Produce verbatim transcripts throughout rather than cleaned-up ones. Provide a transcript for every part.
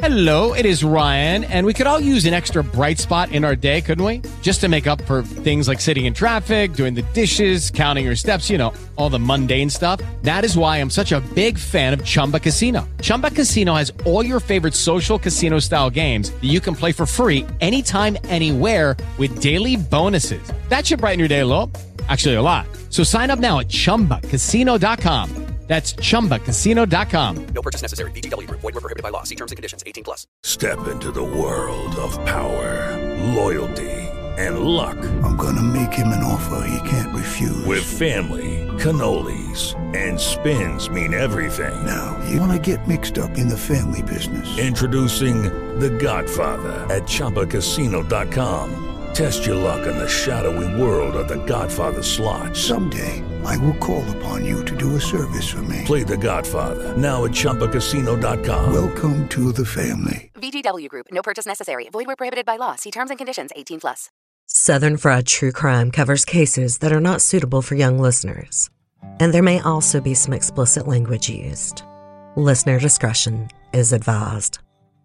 Hello, it is Ryan, and we could all use an extra bright spot in our day, couldn't we? Just to make up for things like sitting in traffic, doing the dishes, counting your steps, you know, all the mundane stuff. That is why I'm such a big fan of Chumba Casino. Chumba Casino has all your favorite social casino-style games that you can play for free anytime, anywhere with daily bonuses. That should brighten your day a little. Actually, a lot. So sign up now at chumba casino dot com. That's chumba casino dot com. No purchase necessary. V G W Group. Void where prohibited by law. See terms and conditions. eighteen plus. Step into the world of power, loyalty, and luck. I'm gonna make him an offer he can't refuse. With family, cannolis, and spins mean everything. Now, you wanna get mixed up in the family business. Introducing The Godfather at chumba casino dot com. Test your luck in the shadowy world of The Godfather slot. Someday, I will call upon you to do a service for me. Play The Godfather, now at chumba casino dot com. Welcome to the family. V G W Group. No purchase necessary. Void where prohibited by law. See terms and conditions. eighteen plus. Southern Fried True Crime covers cases that are not suitable for young listeners. And there may also be some explicit language used. Listener discretion is advised.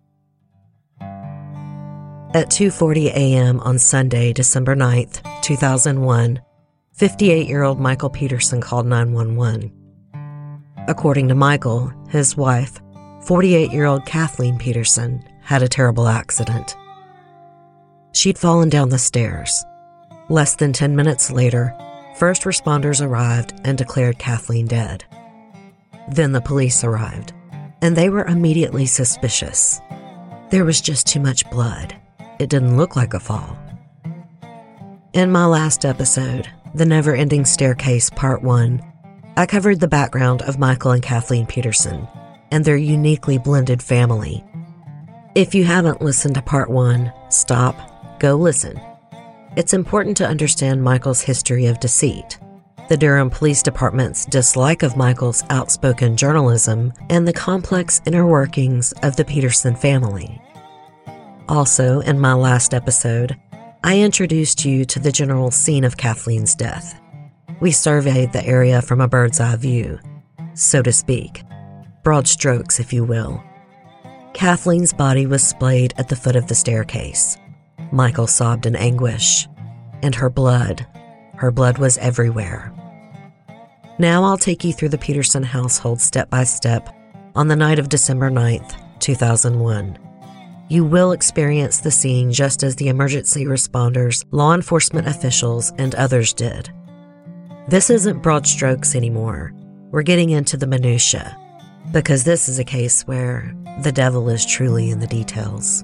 At two forty a.m. on Sunday, December ninth, two thousand one, fifty-eight-year-old Michael Peterson called nine one one. According to Michael, his wife, forty-eight-year-old Kathleen Peterson, had a terrible accident. She'd fallen down the stairs. Less than ten minutes later, first responders arrived and declared Kathleen dead. Then the police arrived, and they were immediately suspicious. There was just too much blood. It didn't look like a fall. In my last episode, The Never-Ending Staircase Part one, I covered the background of Michael and Kathleen Peterson and their uniquely blended family. If you haven't listened to Part one, stop, go listen. It's important to understand Michael's history of deceit, the Durham Police Department's dislike of Michael's outspoken journalism, and the complex inner workings of the Peterson family. Also, in my last episode, I introduced you to the general scene of Kathleen's death. We surveyed the area from a bird's eye view, so to speak, broad strokes, if you will. Kathleen's body was splayed at the foot of the staircase. Michael sobbed in anguish, and her blood, her blood was everywhere. Now I'll take you through the Peterson household step by step on the night of December ninth, two thousand one. You will experience the scene just as the emergency responders, law enforcement officials, and others did. This isn't broad strokes anymore. We're getting into the minutia, because this is a case where the devil is truly in the details.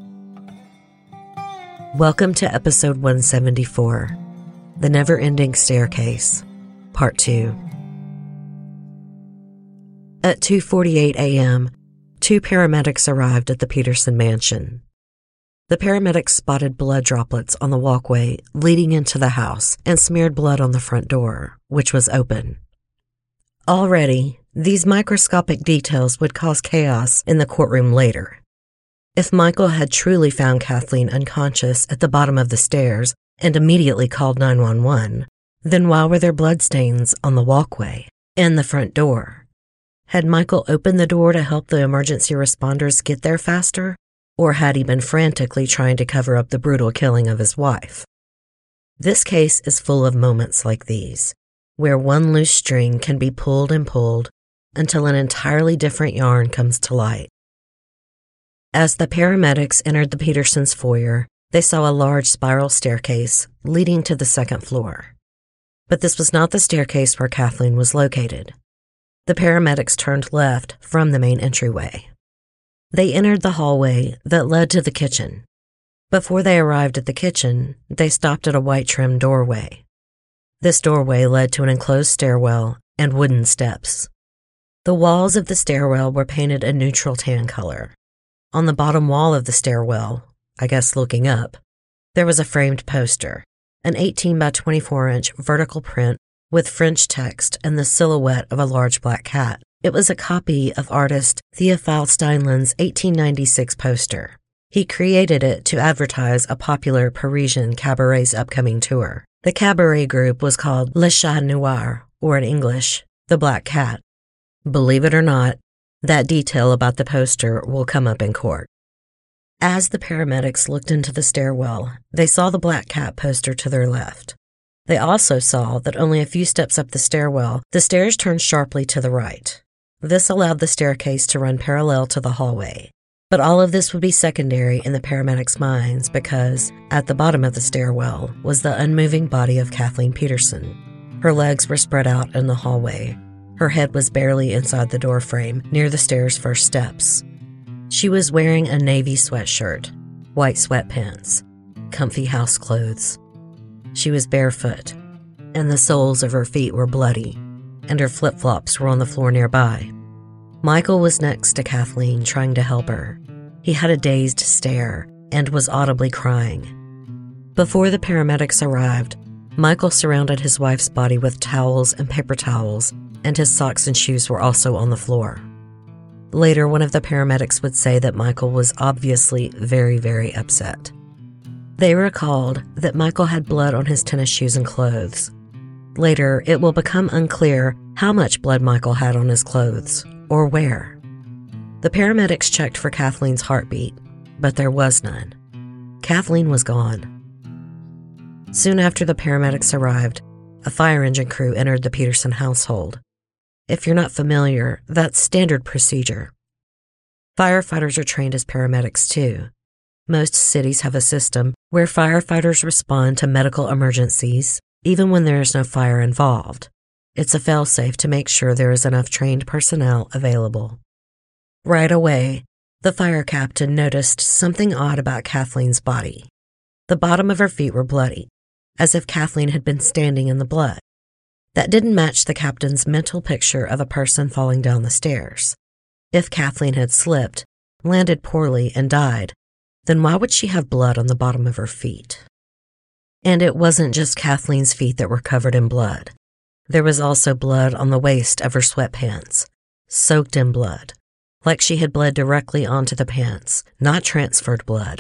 Welcome to episode one seventy-four, The Never-Ending Staircase, Part two. At two forty-eight a.m., two paramedics arrived at the Peterson mansion. The paramedics spotted blood droplets on the walkway leading into the house and smeared blood on the front door, which was open. Already, these microscopic details would cause chaos in the courtroom later. If Michael had truly found Kathleen unconscious at the bottom of the stairs and immediately called nine one one, then why were there bloodstains on the walkway and the front door? Had Michael opened the door to help the emergency responders get there faster, or had he been frantically trying to cover up the brutal killing of his wife? This case is full of moments like these, where one loose string can be pulled and pulled until an entirely different yarn comes to light. As the paramedics entered the Petersons' foyer, they saw a large spiral staircase leading to the second floor. But this was not the staircase where Kathleen was located. The paramedics turned left from the main entryway. They entered the hallway that led to the kitchen. Before they arrived at the kitchen, they stopped at a white-trimmed doorway. This doorway led to an enclosed stairwell and wooden steps. The walls of the stairwell were painted a neutral tan color. On the bottom wall of the stairwell, I guess looking up, there was a framed poster, an eighteen by twenty-four inch vertical print with French text and the silhouette of a large black cat. It was a copy of artist Théophile Steinlen's eighteen ninety-six poster. He created it to advertise a popular Parisian cabaret's upcoming tour. The cabaret group was called Le Chat Noir, or in English, The Black Cat. Believe it or not, That detail about the poster will come up in court. As the paramedics looked into the stairwell, they saw the black cat poster to their left. They also saw that only a few steps up the stairwell, the stairs turned sharply to the right. This allowed the staircase to run parallel to the hallway. But all of this would be secondary in the paramedics' minds because, at the bottom of the stairwell, was the unmoving body of Kathleen Peterson. Her legs were spread out in the hallway. Her head was barely inside the doorframe, near the stairs' first steps. She was wearing a navy sweatshirt, white sweatpants, comfy house clothes. She was barefoot, and the soles of her feet were bloody, and her flip-flops were on the floor nearby. Michael was next to Kathleen, trying to help her. He had a dazed stare and was audibly crying. Before the paramedics arrived, Michael surrounded his wife's body with towels and paper towels, and his socks and shoes were also on the floor. Later, one of the paramedics would say that Michael was obviously very, very upset. They recalled that Michael had blood on his tennis shoes and clothes. Later, it will become unclear how much blood Michael had on his clothes, or where. The paramedics checked for Kathleen's heartbeat, but there was none. Kathleen was gone. Soon after the paramedics arrived, a fire engine crew entered the Peterson household. If you're not familiar, that's standard procedure. Firefighters are trained as paramedics too. Most cities have a system where firefighters respond to medical emergencies, even when there is no fire involved. It's a fail-safe to make sure there is enough trained personnel available. Right away, the fire captain noticed something odd about Kathleen's body. The bottom of her feet were bloody, as if Kathleen had been standing in the blood. That didn't match the captain's mental picture of a person falling down the stairs. If Kathleen had slipped, landed poorly, and died, then why would she have blood on the bottom of her feet? And it wasn't just Kathleen's feet that were covered in blood. There was also blood on the waist of her sweatpants, soaked in blood, like she had bled directly onto the pants, not transferred blood.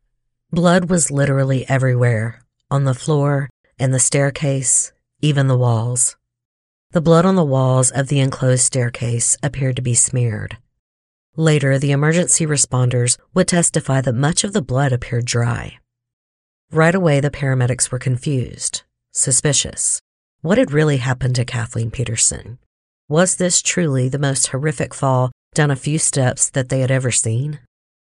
Blood was literally everywhere, on the floor, in the staircase, even the walls. The blood on the walls of the enclosed staircase appeared to be smeared. Later, the emergency responders would testify that much of the blood appeared dry. Right away, the paramedics were confused, suspicious. What had really happened to Kathleen Peterson? Was this truly the most horrific fall down a few steps that they had ever seen?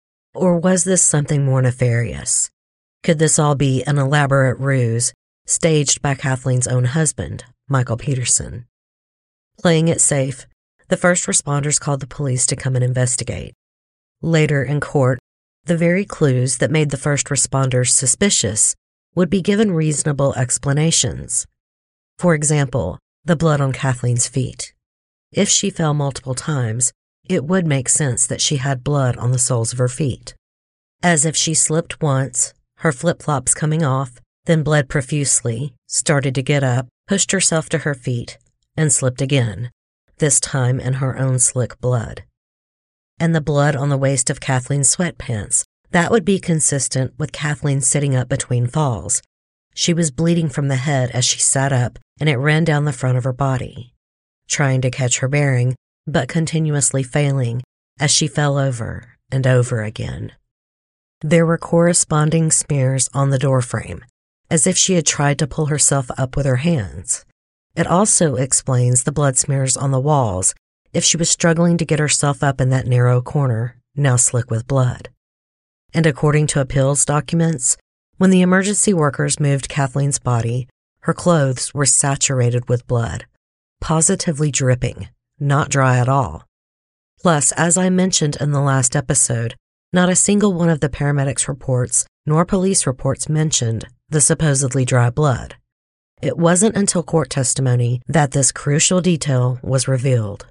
Or was this something more nefarious? Could this all be an elaborate ruse staged by Kathleen's own husband, Michael Peterson? Playing it safe, the first responders called the police to come and investigate. Later in court, the very clues that made the first responders suspicious would be given reasonable explanations. For example, the blood on Kathleen's feet. If she fell multiple times, it would make sense that she had blood on the soles of her feet. As if she slipped once, her flip-flops coming off, then bled profusely, started to get up, pushed herself to her feet, and slipped again, this time in her own slick blood. And the blood on the waist of Kathleen's sweatpants, that would be consistent with Kathleen sitting up between falls. She was bleeding from the head as she sat up, and it ran down the front of her body, trying to catch her bearing, but continuously failing as she fell over and over again. There were corresponding smears on the doorframe, as if she had tried to pull herself up with her hands. It also explains the blood smears on the walls if she was struggling to get herself up in that narrow corner, now slick with blood. And according to appeals documents, when the emergency workers moved Kathleen's body, her clothes were saturated with blood, positively dripping, not dry at all. Plus, as I mentioned in the last episode, not a single one of the paramedics' reports nor police reports mentioned the supposedly dry blood. It wasn't until court testimony that this crucial detail was revealed.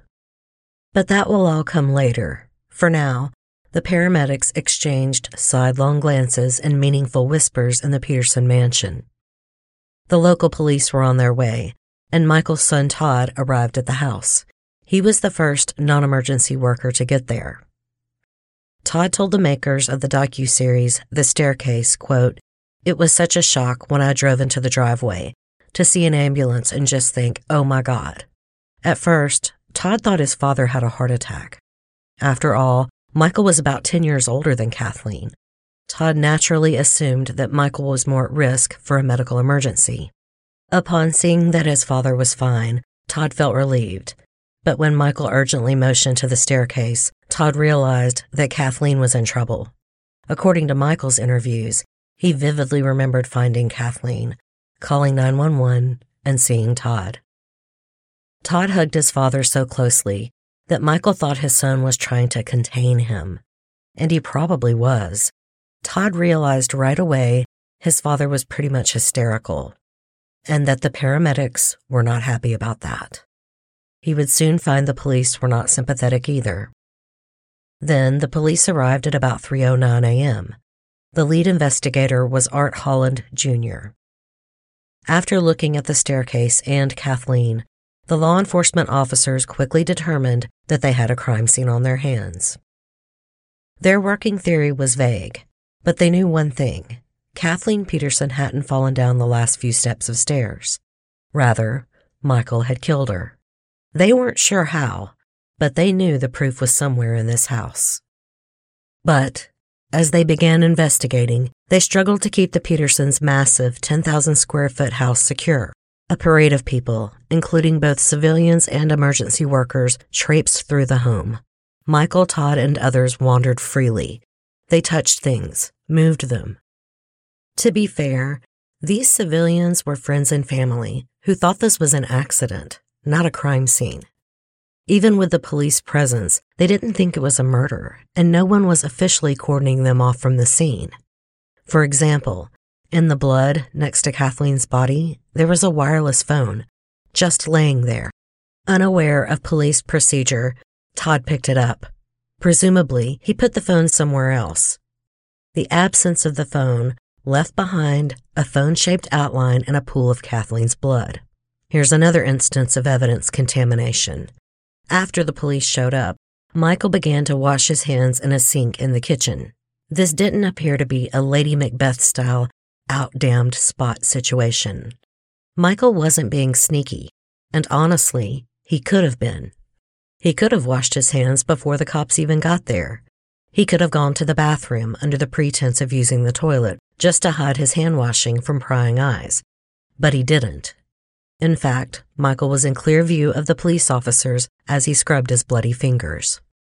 But that will all come later. For now, the paramedics exchanged sidelong glances and meaningful whispers in the Peterson mansion. The local police were on their way, and Michael's son Todd arrived at the house. He was the first non-emergency worker to get there. Todd told the makers of the docuseries The Staircase, quote, "It was such a shock when I drove into the driveway to see an ambulance and just think, oh my God." At first, Todd thought his father had a heart attack. After all, Michael was about ten years older than Kathleen. Todd naturally assumed that Michael was more at risk for a medical emergency. Upon seeing that his father was fine, Todd felt relieved. But when Michael urgently motioned to the staircase, Todd realized that Kathleen was in trouble. According to Michael's interviews, he vividly remembered finding Kathleen, calling nine one one, and seeing Todd. Todd hugged his father so closely that Michael thought his son was trying to contain him. And he probably was. Todd realized right away his father was pretty much hysterical, and that the paramedics were not happy about that. He would soon find the police were not sympathetic either. Then the police arrived at about three oh nine a.m. The lead investigator was Art Holland, Junior After looking at the staircase and Kathleen, the law enforcement officers quickly determined that they had a crime scene on their hands. Their working theory was vague, but they knew one thing. Kathleen Peterson hadn't fallen down the last few steps of stairs. Rather, Michael had killed her. They weren't sure how, but they knew the proof was somewhere in this house. But as they began investigating, they struggled to keep the Petersons' massive ten thousand square foot house secure. A parade of people, including both civilians and emergency workers, traipsed through the home. Michael, Todd, and others wandered freely. They touched things, moved them. To be fair, these civilians were friends and family who thought this was an accident, not a crime scene. Even with the police presence, they didn't think it was a murder, and no one was officially cordoning them off from the scene. For example, in the blood next to Kathleen's body, there was a wireless phone, just laying there. Unaware of police procedure, Todd picked it up. Presumably, he put the phone somewhere else. The absence of the phone left behind a phone-shaped outline in a pool of Kathleen's blood. Here's another instance of evidence contamination. After the police showed up, Michael began to wash his hands in a sink in the kitchen. This didn't appear to be a Lady Macbeth-style out-damned spot situation. Michael wasn't being sneaky, and honestly, he could have been. He could have washed his hands before the cops even got there. He could have gone to the bathroom under the pretense of using the toilet just to hide his hand-washing from prying eyes. But he didn't. In fact, Michael was in clear view of the police officers as he scrubbed his bloody fingers.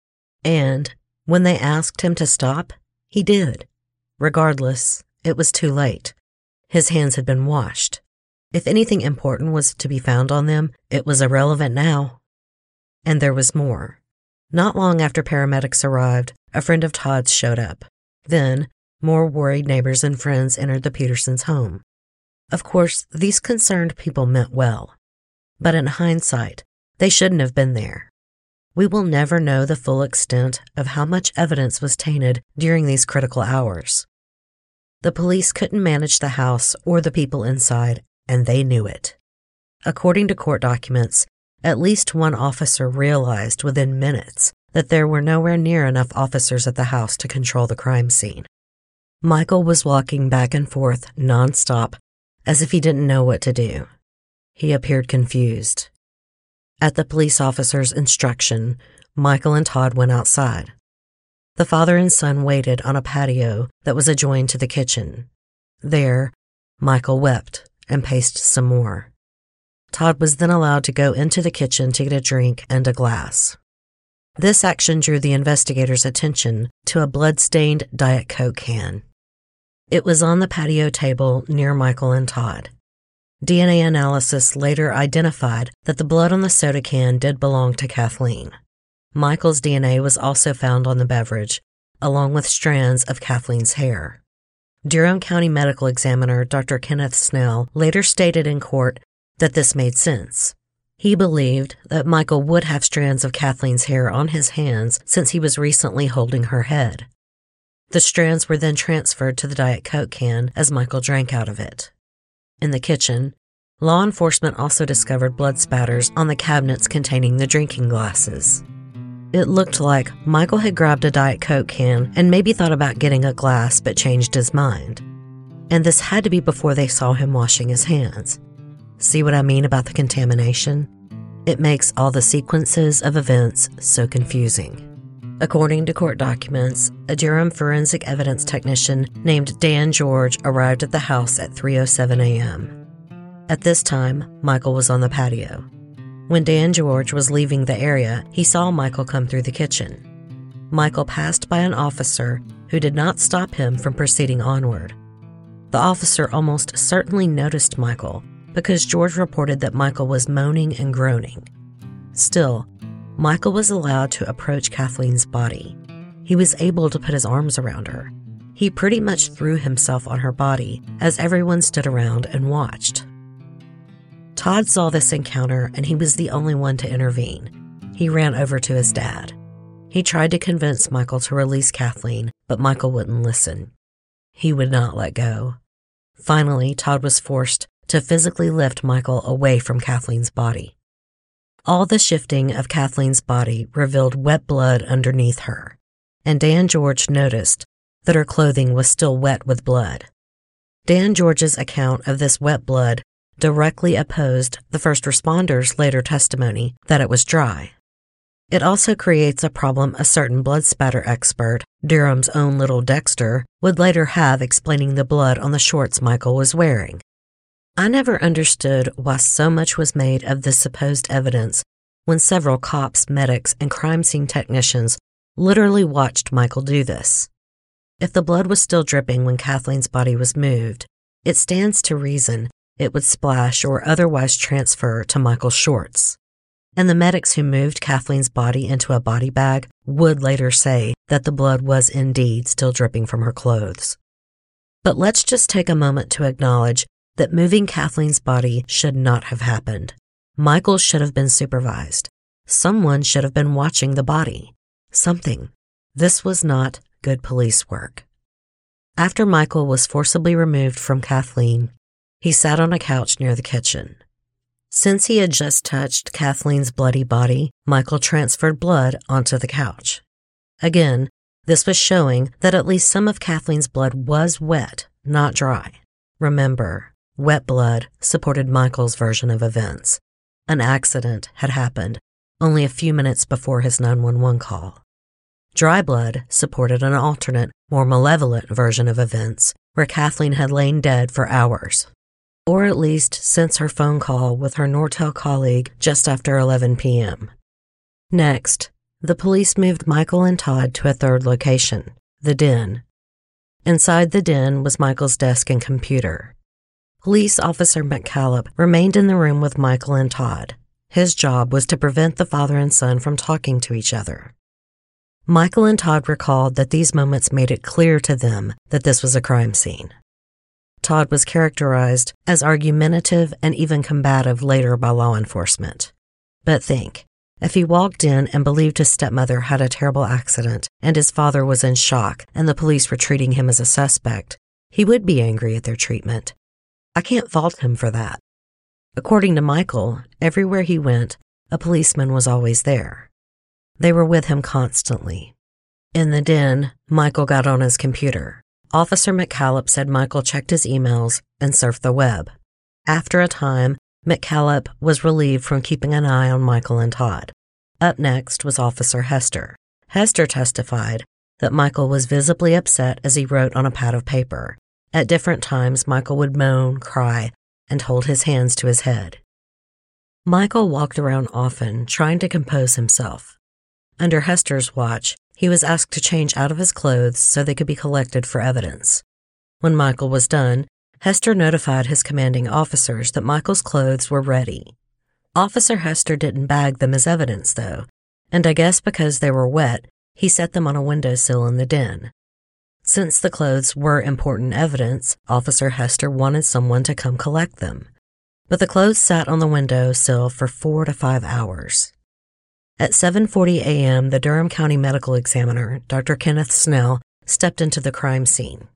And when they asked him to stop, he did. Regardless, it was too late. His hands had been washed. If anything important was to be found on them, it was irrelevant now. And there was more. Not long after paramedics arrived, a friend of Todd's showed up. Then, more worried neighbors and friends entered the Petersons' home. Of course, these concerned people meant well. But in hindsight, they shouldn't have been there. We will never know the full extent of how much evidence was tainted during these critical hours. The police couldn't manage the house or the people inside, and they knew it. According to court documents, at least one officer realized within minutes that there were nowhere near enough officers at the house to control the crime scene. Michael was walking back and forth nonstop, as if he didn't know what to do. He appeared confused. At the police officer's instruction, Michael and Todd went outside. The father and son waited on a patio that was adjoined to the kitchen. There, Michael wept and paced some more. Todd was then allowed to go into the kitchen to get a drink and a glass. This action drew the investigators' attention to a blood-stained Diet Coke can. It was on the patio table near Michael and Todd. D N A analysis later identified that the blood on the soda can did belong to Kathleen. Michael's D N A was also found on the beverage, along with strands of Kathleen's hair. Durham County Medical Examiner Doctor Kenneth Snell later stated in court that this made sense. He believed that Michael would have strands of Kathleen's hair on his hands since he was recently holding her head. The strands were then transferred to the Diet Coke can as Michael drank out of it. In the kitchen, law enforcement also discovered blood spatters on the cabinets containing the drinking glasses. It looked like Michael had grabbed a Diet Coke can and maybe thought about getting a glass but changed his mind. And this had to be before they saw him washing his hands. See what I mean about the contamination? It makes all the sequences of events so confusing. According to court documents, a Durham forensic evidence technician named Dan George arrived at the house at three oh seven a.m. At this time, Michael was on the patio. When Dan George was leaving the area, he saw Michael come through the kitchen. Michael passed by an officer who did not stop him from proceeding onward. The officer almost certainly noticed Michael because George reported that Michael was moaning and groaning. Still, Michael was allowed to approach Kathleen's body. He was able to put his arms around her. He pretty much threw himself on her body as everyone stood around and watched. Todd saw this encounter and he was the only one to intervene. He ran over to his dad. He tried to convince Michael to release Kathleen, but Michael wouldn't listen. He would not let go. Finally, Todd was forced to physically lift Michael away from Kathleen's body. All the shifting of Kathleen's body revealed wet blood underneath her, and Dan George noticed that her clothing was still wet with blood. Dan George's account of this wet blood directly opposed the first responders' later testimony that it was dry. It also creates a problem a certain blood spatter expert, Durham's own little Dexter, would later have explaining the blood on the shorts Michael was wearing. I never understood why so much was made of this supposed evidence when several cops, medics, and crime scene technicians literally watched Michael do this. If the blood was still dripping when Kathleen's body was moved, it stands to reason it would splash or otherwise transfer to Michael's shorts. And the medics who moved Kathleen's body into a body bag would later say that the blood was indeed still dripping from her clothes. But let's just take a moment to acknowledge that moving Kathleen's body should not have happened. Michael should have been supervised. Someone should have been watching the body. Something. This was not good police work. After Michael was forcibly removed from Kathleen, he sat on a couch near the kitchen. Since he had just touched Kathleen's bloody body, Michael transferred blood onto the couch. Again, this was showing that at least some of Kathleen's blood was wet, not dry. Remember, wet blood supported Michael's version of events. An accident had happened only a few minutes before his nine one one call. Dry blood supported an alternate, more malevolent version of events where Kathleen had lain dead for hours, or at least since her phone call with her Nortel colleague just after eleven p.m. Next, the police moved Michael and Todd to a third location, the den. Inside the den was Michael's desk and computer. Police Officer McCallop remained in the room with Michael and Todd. His job was to prevent the father and son from talking to each other. Michael and Todd recalled that these moments made it clear to them that this was a crime scene. Todd was characterized as argumentative and even combative later by law enforcement. But think, if he walked in and believed his stepmother had a terrible accident and his father was in shock and the police were treating him as a suspect, he would be angry at their treatment. I can't fault him for that. According to Michael, everywhere he went, a policeman was always there. They were with him constantly. In the den, Michael got on his computer. Officer McCallop said Michael checked his emails and surfed the web. After a time, McCallop was relieved from keeping an eye on Michael and Todd. Up next was Officer Hester. Hester testified that Michael was visibly upset as he wrote on a pad of paper. At different times, Michael would moan, cry, and hold his hands to his head. Michael walked around often, trying to compose himself. Under Hester's watch, he was asked to change out of his clothes so they could be collected for evidence. When Michael was done, Hester notified his commanding officers that Michael's clothes were ready. Officer Hester didn't bag them as evidence, though, and I guess because they were wet, he set them on a windowsill in the den. Since the clothes were important evidence, Officer Hester wanted someone to come collect them. But the clothes sat on the windowsill for four to five hours. At seven forty a.m., the Durham County Medical Examiner, Doctor Kenneth Snell, stepped into the crime scene.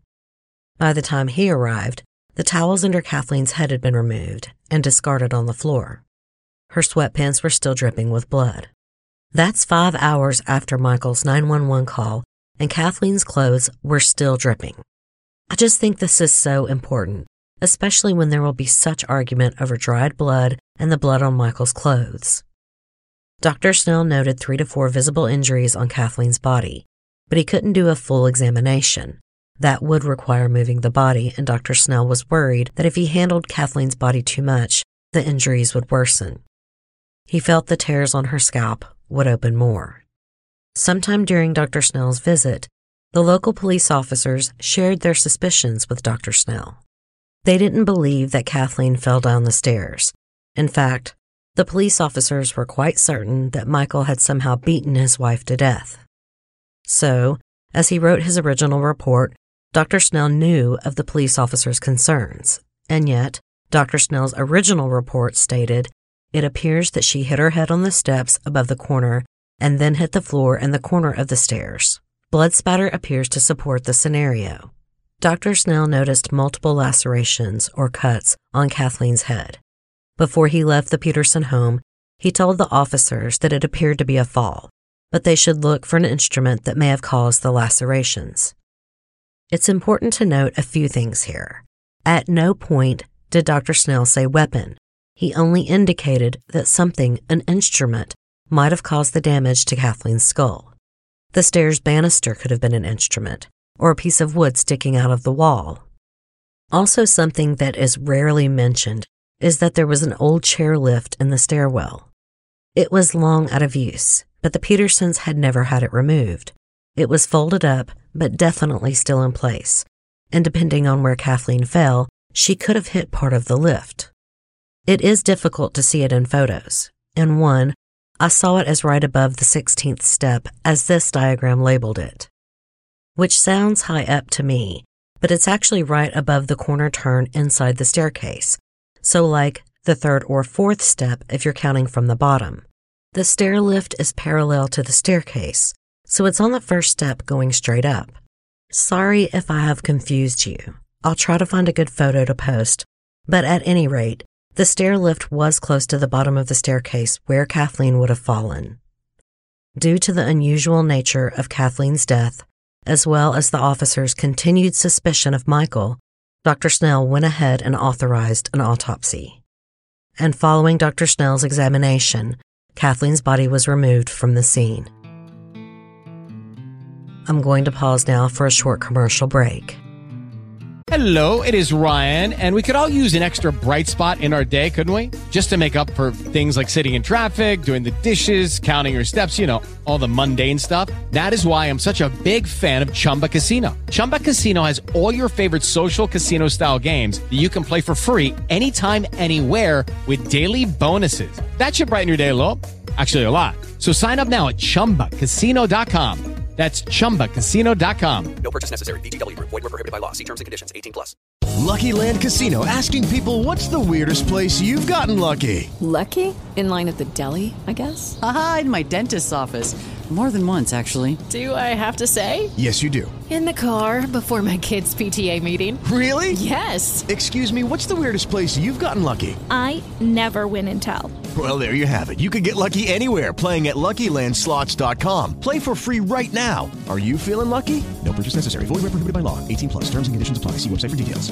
By the time he arrived, the towels under Kathleen's head had been removed and discarded on the floor. Her sweatpants were still dripping with blood. That's five hours after Michael's nine one one call, and Kathleen's clothes were still dripping. I just think this is so important, especially when there will be such argument over dried blood and the blood on Michael's clothes. Doctor Snell noted three to four visible injuries on Kathleen's body, but he couldn't do a full examination. That would require moving the body, and Doctor Snell was worried that if he handled Kathleen's body too much, the injuries would worsen. He felt the tears on her scalp would open more. Sometime during Doctor Snell's visit, the local police officers shared their suspicions with Doctor Snell. They didn't believe that Kathleen fell down the stairs. In fact, the police officers were quite certain that Michael had somehow beaten his wife to death. So, as he wrote his original report, Doctor Snell knew of the police officers' concerns, and yet Doctor Snell's original report stated, "It appears that she hit her head on the steps above the corner and then hit the floor and the corner of the stairs. Blood spatter appears to support the scenario." Doctor Snell noticed multiple lacerations or cuts on Kathleen's head. Before he left the Peterson home, he told the officers that it appeared to be a fall, but they should look for an instrument that may have caused the lacerations. It's important to note a few things here. At no point did Doctor Snell say weapon. He only indicated that something, an instrument, might have caused the damage to Kathleen's skull. The stairs banister could have been an instrument, or a piece of wood sticking out of the wall. Also, something that is rarely mentioned is that there was an old chair lift in the stairwell. It was long out of use, but the Petersons had never had it removed. It was folded up, but definitely still in place, and depending on where Kathleen fell, she could have hit part of the lift. It is difficult to see it in photos. In one, I saw it as right above the sixteenth step, as this diagram labeled it, which sounds high up to me, but it's actually right above the corner turn inside the staircase, so like the third or fourth step if you're counting from the bottom. The stair lift is parallel to the staircase, so it's on the first step going straight up. Sorry if I have confused you. I'll try to find a good photo to post, but at any rate, the stair lift was close to the bottom of the staircase where Kathleen would have fallen. Due to the unusual nature of Kathleen's death, as well as the officers' continued suspicion of Michael, Doctor Snell went ahead and authorized an autopsy. And following Doctor Snell's examination, Kathleen's body was removed from the scene. I'm going to pause now for a short commercial break. Hello, it is Ryan, and we could all use an extra bright spot in our day, couldn't we? Just to make up for things like sitting in traffic, doing the dishes, counting your steps, you know, all the mundane stuff. That is why I'm such a big fan of Chumba Casino. Chumba Casino has all your favorite social casino-style games that you can play for free anytime, anywhere with daily bonuses. That should brighten your day a little. Actually, a lot. So sign up now at chumba casino dot com. That's chumba casino dot com. No purchase necessary. V G W Group. Void where prohibited by law. See terms and conditions. eighteen plus. Lucky Land Casino, asking people, what's the weirdest place you've gotten lucky? Lucky? In line at the deli, I guess? Aha, in my dentist's office. More than once, actually. Do I have to say? Yes, you do. In the car before my kids' P T A meeting. Really? Yes. Excuse me, what's the weirdest place you've gotten lucky? I never win and tell. Well, there you have it. You can get lucky anywhere, playing at Lucky Land Slots dot com. Play for free right now. Are you feeling lucky? No purchase necessary. Void where prohibited by law. eighteen plus. Terms and conditions apply. See website for details.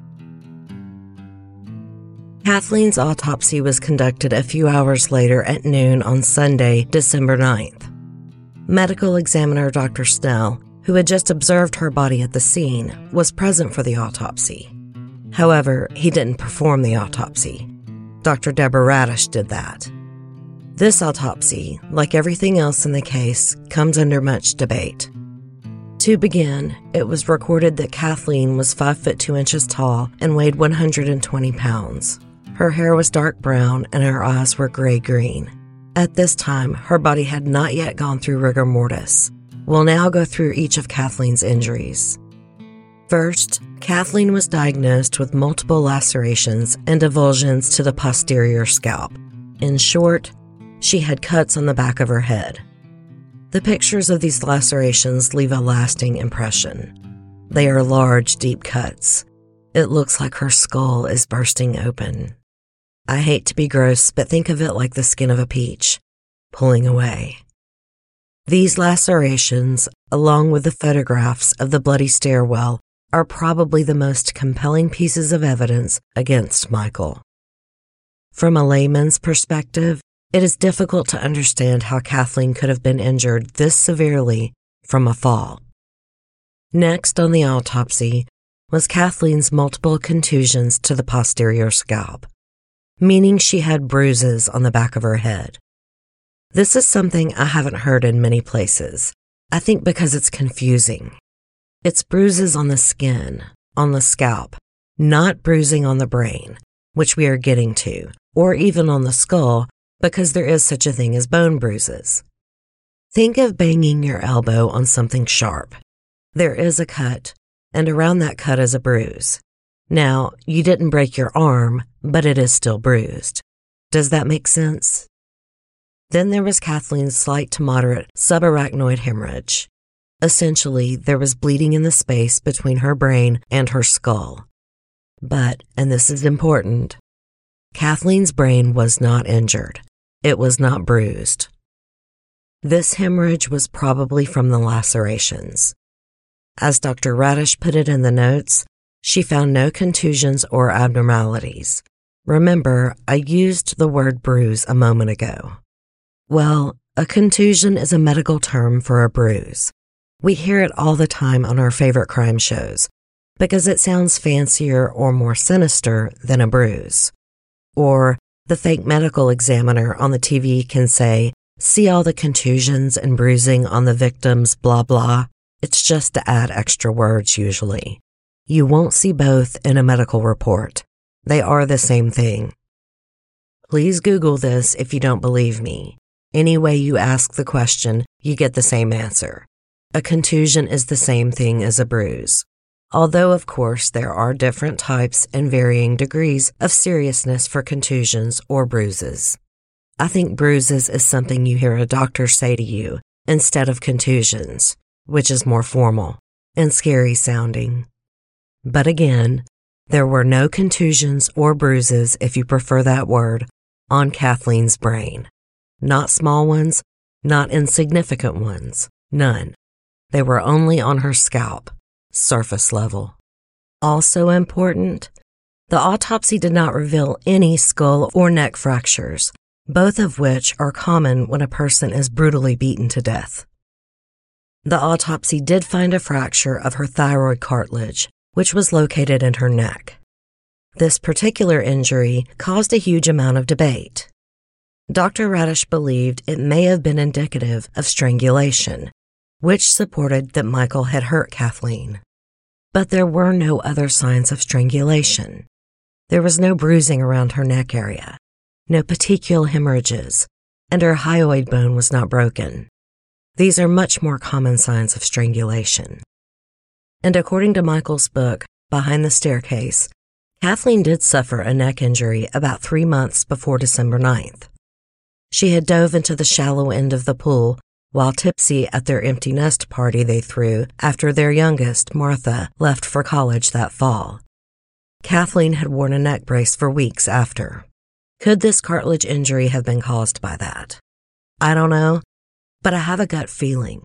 Kathleen's autopsy was conducted a few hours later at noon on Sunday, December ninth. Medical examiner Doctor Snell, who had just observed her body at the scene, was present for the autopsy. However, he didn't perform the autopsy. Doctor Deborah Radish did that. This autopsy, like everything else in the case, comes under much debate. To begin, it was recorded that Kathleen was five foot two inches tall and weighed one hundred twenty pounds. Her hair was dark brown and her eyes were gray-green. At this time, her body had not yet gone through rigor mortis. We'll now go through each of Kathleen's injuries. First, Kathleen was diagnosed with multiple lacerations and avulsions to the posterior scalp. In short, she had cuts on the back of her head. The pictures of these lacerations leave a lasting impression. They are large, deep cuts. It looks like her skull is bursting open. I hate to be gross, but think of it like the skin of a peach, pulling away. These lacerations, along with the photographs of the bloody stairwell, are probably the most compelling pieces of evidence against Michael. From a layman's perspective, It is difficult to understand how Kathleen could have been injured this severely from a fall. Next on the autopsy was Kathleen's multiple contusions to the posterior scalp, meaning she had bruises on the back of her head. This is something I haven't heard in many places, I think because it's confusing. It's bruises on the skin, on the scalp, not bruising on the brain, which we are getting to, or even on the skull, because there is such a thing as bone bruises. Think of banging your elbow on something sharp. There is a cut, and around that cut is a bruise. Now, you didn't break your arm, but it is still bruised. Does that make sense? Then there was Kathleen's slight to moderate subarachnoid hemorrhage. Essentially, there was bleeding in the space between her brain and her skull. But, and this is important, Kathleen's brain was not injured. It was not bruised. This hemorrhage was probably from the lacerations. As Doctor Radish put it in the notes, she found no contusions or abnormalities. Remember, I used the word bruise a moment ago. Well, a contusion is a medical term for a bruise. We hear it all the time on our favorite crime shows because it sounds fancier or more sinister than a bruise. Or the fake medical examiner on the T V can say, "See all the contusions and bruising on the victims, blah blah." It's just to add extra words usually. You won't see both in a medical report. They are the same thing. Please Google this if you don't believe me. Any way you ask the question, you get the same answer. A contusion is the same thing as a bruise. Although, of course, there are different types and varying degrees of seriousness for contusions or bruises. I think bruises is something you hear a doctor say to you instead of contusions, which is more formal and scary sounding. But again, there were no contusions or bruises, if you prefer that word, on Kathleen's brain. Not small ones, not insignificant ones, none. They were only on her scalp, surface level. Also important, the autopsy did not reveal any skull or neck fractures, both of which are common when a person is brutally beaten to death. The autopsy did find a fracture of her thyroid cartilage, which was located in her neck. This particular injury caused a huge amount of debate. Doctor Radish believed it may have been indicative of strangulation, which supported that Michael had hurt Kathleen. But there were no other signs of strangulation. There was no bruising around her neck area, no petechial hemorrhages, and her hyoid bone was not broken. These are much more common signs of strangulation. And according to Michael's book, Behind the Staircase, Kathleen did suffer a neck injury about three months before December ninth. She had dove into the shallow end of the pool while tipsy at their empty nest party they threw after their youngest, Martha, left for college that fall. Kathleen had worn a neck brace for weeks after. Could this cartilage injury have been caused by that? I don't know, but I have a gut feeling.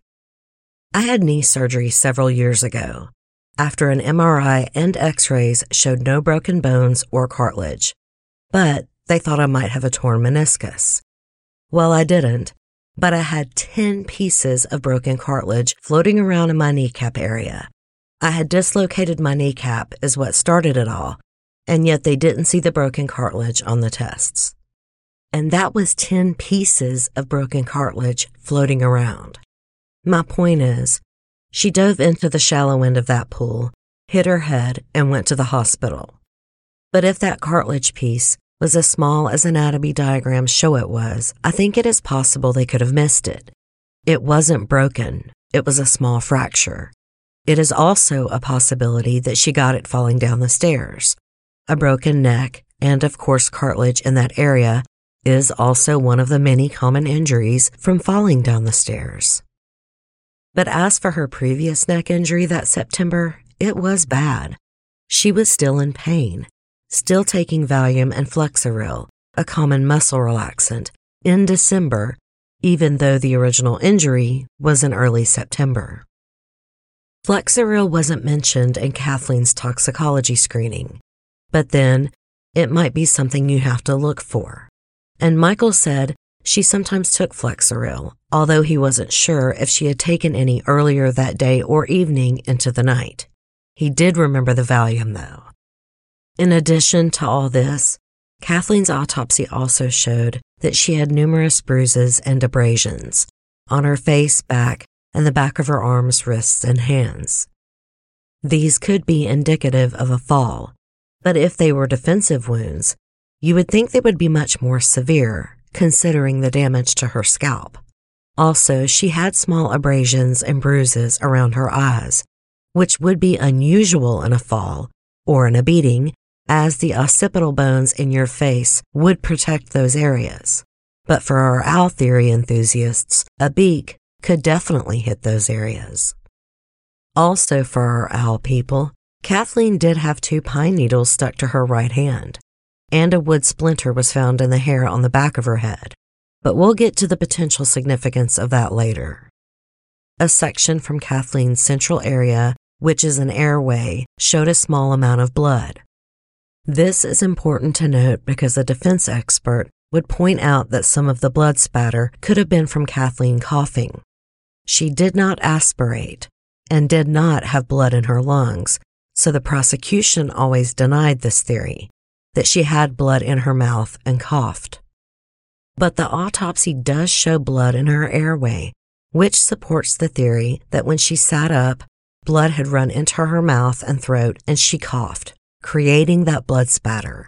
I had knee surgery several years ago, after an M R I and x-rays showed no broken bones or cartilage, but they thought I might have a torn meniscus. Well, I didn't, but I had ten pieces of broken cartilage floating around in my kneecap area. I had dislocated my kneecap is what started it all, and yet they didn't see the broken cartilage on the tests. And that was ten pieces of broken cartilage floating around. My point is, she dove into the shallow end of that pool, hit her head, and went to the hospital. But if that cartilage piece was as small as anatomy diagrams show it was, I think it is possible they could have missed it. It wasn't broken. It was a small fracture. It is also a possibility that she got it falling down the stairs. A broken neck, and of course cartilage in that area, is also one of the many common injuries from falling down the stairs. But as for her previous neck injury that September, it was bad. She was still in pain, still taking Valium and Flexeril, a common muscle relaxant, in December, even though the original injury was in early September. Flexeril wasn't mentioned in Kathleen's toxicology screening, but then it might be something you have to look for. And Michael said she sometimes took Flexeril, although he wasn't sure if she had taken any earlier that day or evening into the night. He did remember the Valium, though. In addition to all this, Kathleen's autopsy also showed that she had numerous bruises and abrasions on her face, back, and the back of her arms, wrists, and hands. These could be indicative of a fall, but if they were defensive wounds, you would think they would be much more severe, considering the damage to her scalp. Also, she had small abrasions and bruises around her eyes, which would be unusual in a fall or in a beating, as the occipital bones in your face would protect those areas. But for our owl theory enthusiasts, a beak could definitely hit those areas. Also for our owl people, Kathleen did have two pine needles stuck to her right hand, and a wood splinter was found in the hair on the back of her head, but we'll get to the potential significance of that later. A section from Kathleen's central area, which is an airway, showed a small amount of blood. This is important to note because a defense expert would point out that some of the blood spatter could have been from Kathleen coughing. She did not aspirate and did not have blood in her lungs, so the prosecution always denied this theory, that she had blood in her mouth and coughed. But the autopsy does show blood in her airway, which supports the theory that when she sat up, blood had run into her mouth and throat and she coughed, creating that blood spatter.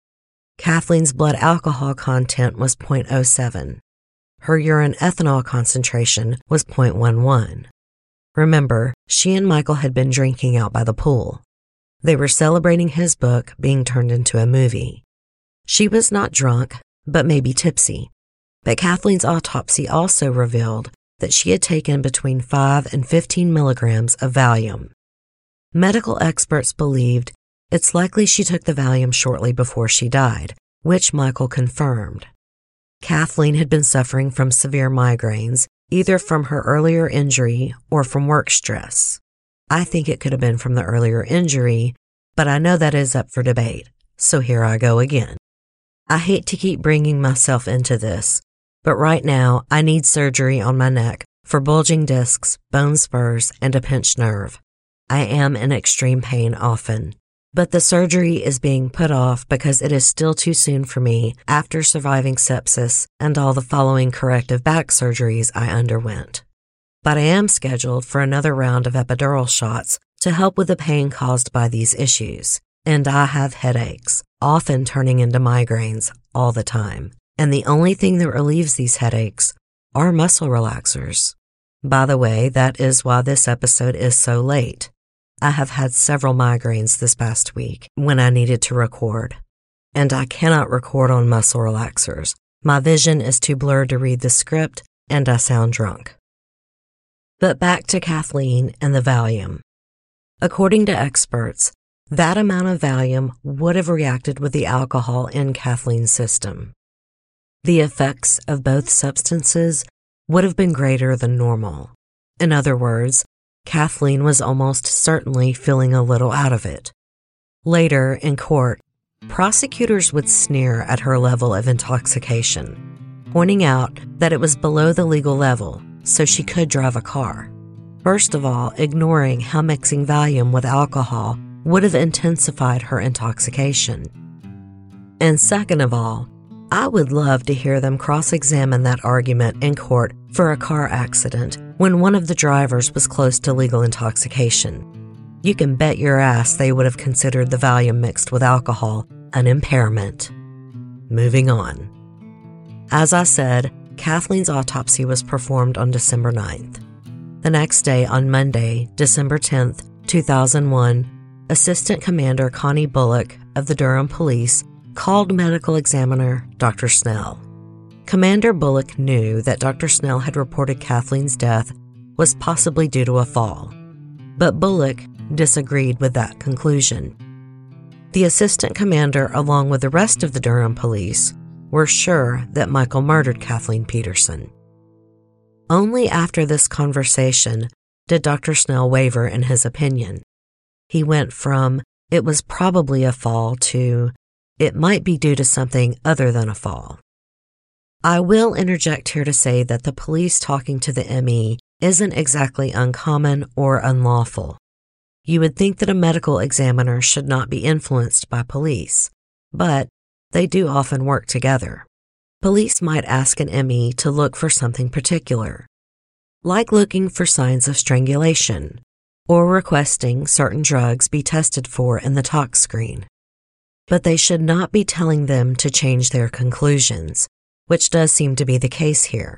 Kathleen's blood alcohol content was zero point zero seven. Her urine ethanol concentration was zero point one one. Remember, she and Michael had been drinking out by the pool. They were celebrating his book being turned into a movie. She was not drunk, but maybe tipsy. But Kathleen's autopsy also revealed that she had taken between five and fifteen milligrams of Valium. Medical experts believed it's likely she took the Valium shortly before she died, which Michael confirmed. Kathleen had been suffering from severe migraines, either from her earlier injury or from work stress. I think it could have been from the earlier injury, but I know that is up for debate, so here I go again. I hate to keep bringing myself into this, but right now I need surgery on my neck for bulging discs, bone spurs, and a pinched nerve. I am in extreme pain often, but the surgery is being put off because it is still too soon for me after surviving sepsis and all the following corrective back surgeries I underwent. But I am scheduled for another round of epidural shots to help with the pain caused by these issues, and I have headaches, often turning into migraines all the time, and the only thing that relieves these headaches are muscle relaxers. By the way, that is why this episode is so late. I have had several migraines this past week when I needed to record, and I cannot record on muscle relaxers. My vision is too blurred to read the script, and I sound drunk. But back to Kathleen and the Valium. According to experts, that amount of Valium would have reacted with the alcohol in Kathleen's system. The effects of both substances would have been greater than normal. In other words, Kathleen was almost certainly feeling a little out of it. Later, in court, prosecutors would sneer at her level of intoxication, pointing out that it was below the legal level, so she could drive a car. First of all, ignoring how mixing Valium with alcohol would have intensified her intoxication. And second of all, I would love to hear them cross-examine that argument in court for a car accident when one of the drivers was close to legal intoxication. You can bet your ass they would have considered the Valium mixed with alcohol an impairment. Moving on. As I said, Kathleen's autopsy was performed on December ninth. The next day, on Monday, December tenth, two thousand one, Assistant Commander Connie Bullock of the Durham Police called medical examiner Doctor Snell. Commander Bullock knew that Doctor Snell had reported Kathleen's death was possibly due to a fall, but Bullock disagreed with that conclusion. The assistant commander, along with the rest of the Durham police, were sure that Michael murdered Kathleen Peterson. Only after this conversation did Doctor Snell waver in his opinion. He went from, it was probably a fall, to, it might be due to something other than a fall. I will interject here to say that the police talking to the M E isn't exactly uncommon or unlawful. You would think that a medical examiner should not be influenced by police, but they do often work together. Police might ask an M E to look for something particular, like looking for signs of strangulation, or requesting certain drugs be tested for in the tox screen. But they should not be telling them to change their conclusions, which does seem to be the case here.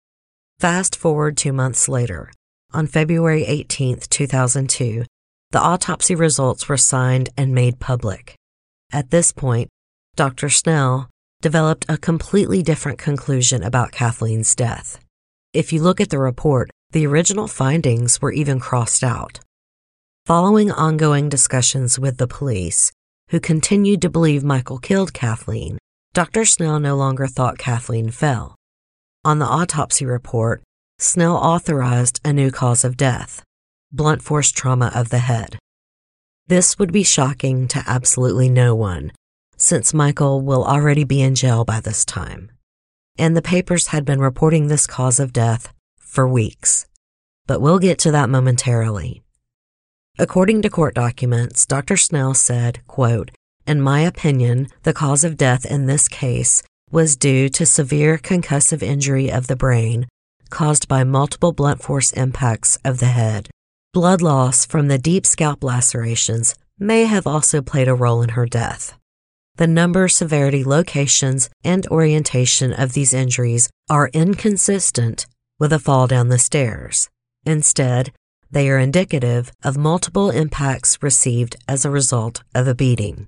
Fast forward two months later, on February eighteenth, two thousand two, the autopsy results were signed and made public. At this point, Doctor Snell developed a completely different conclusion about Kathleen's death. If you look at the report, the original findings were even crossed out. Following ongoing discussions with the police, who continued to believe Michael killed Kathleen, Doctor Snell no longer thought Kathleen fell. On the autopsy report, Snell authorized a new cause of death: blunt force trauma of the head. This would be shocking to absolutely no one, since Michael will already be in jail by this time, and the papers had been reporting this cause of death for weeks. But we'll get to that momentarily. According to court documents, Doctor Snell said, quote, "In my opinion, the cause of death in this case was due to severe concussive injury of the brain caused by multiple blunt force impacts of the head. Blood loss from the deep scalp lacerations may have also played a role in her death. The number, severity, locations, and orientation of these injuries are inconsistent with a fall down the stairs. Instead, they are indicative of multiple impacts received as a result of a beating."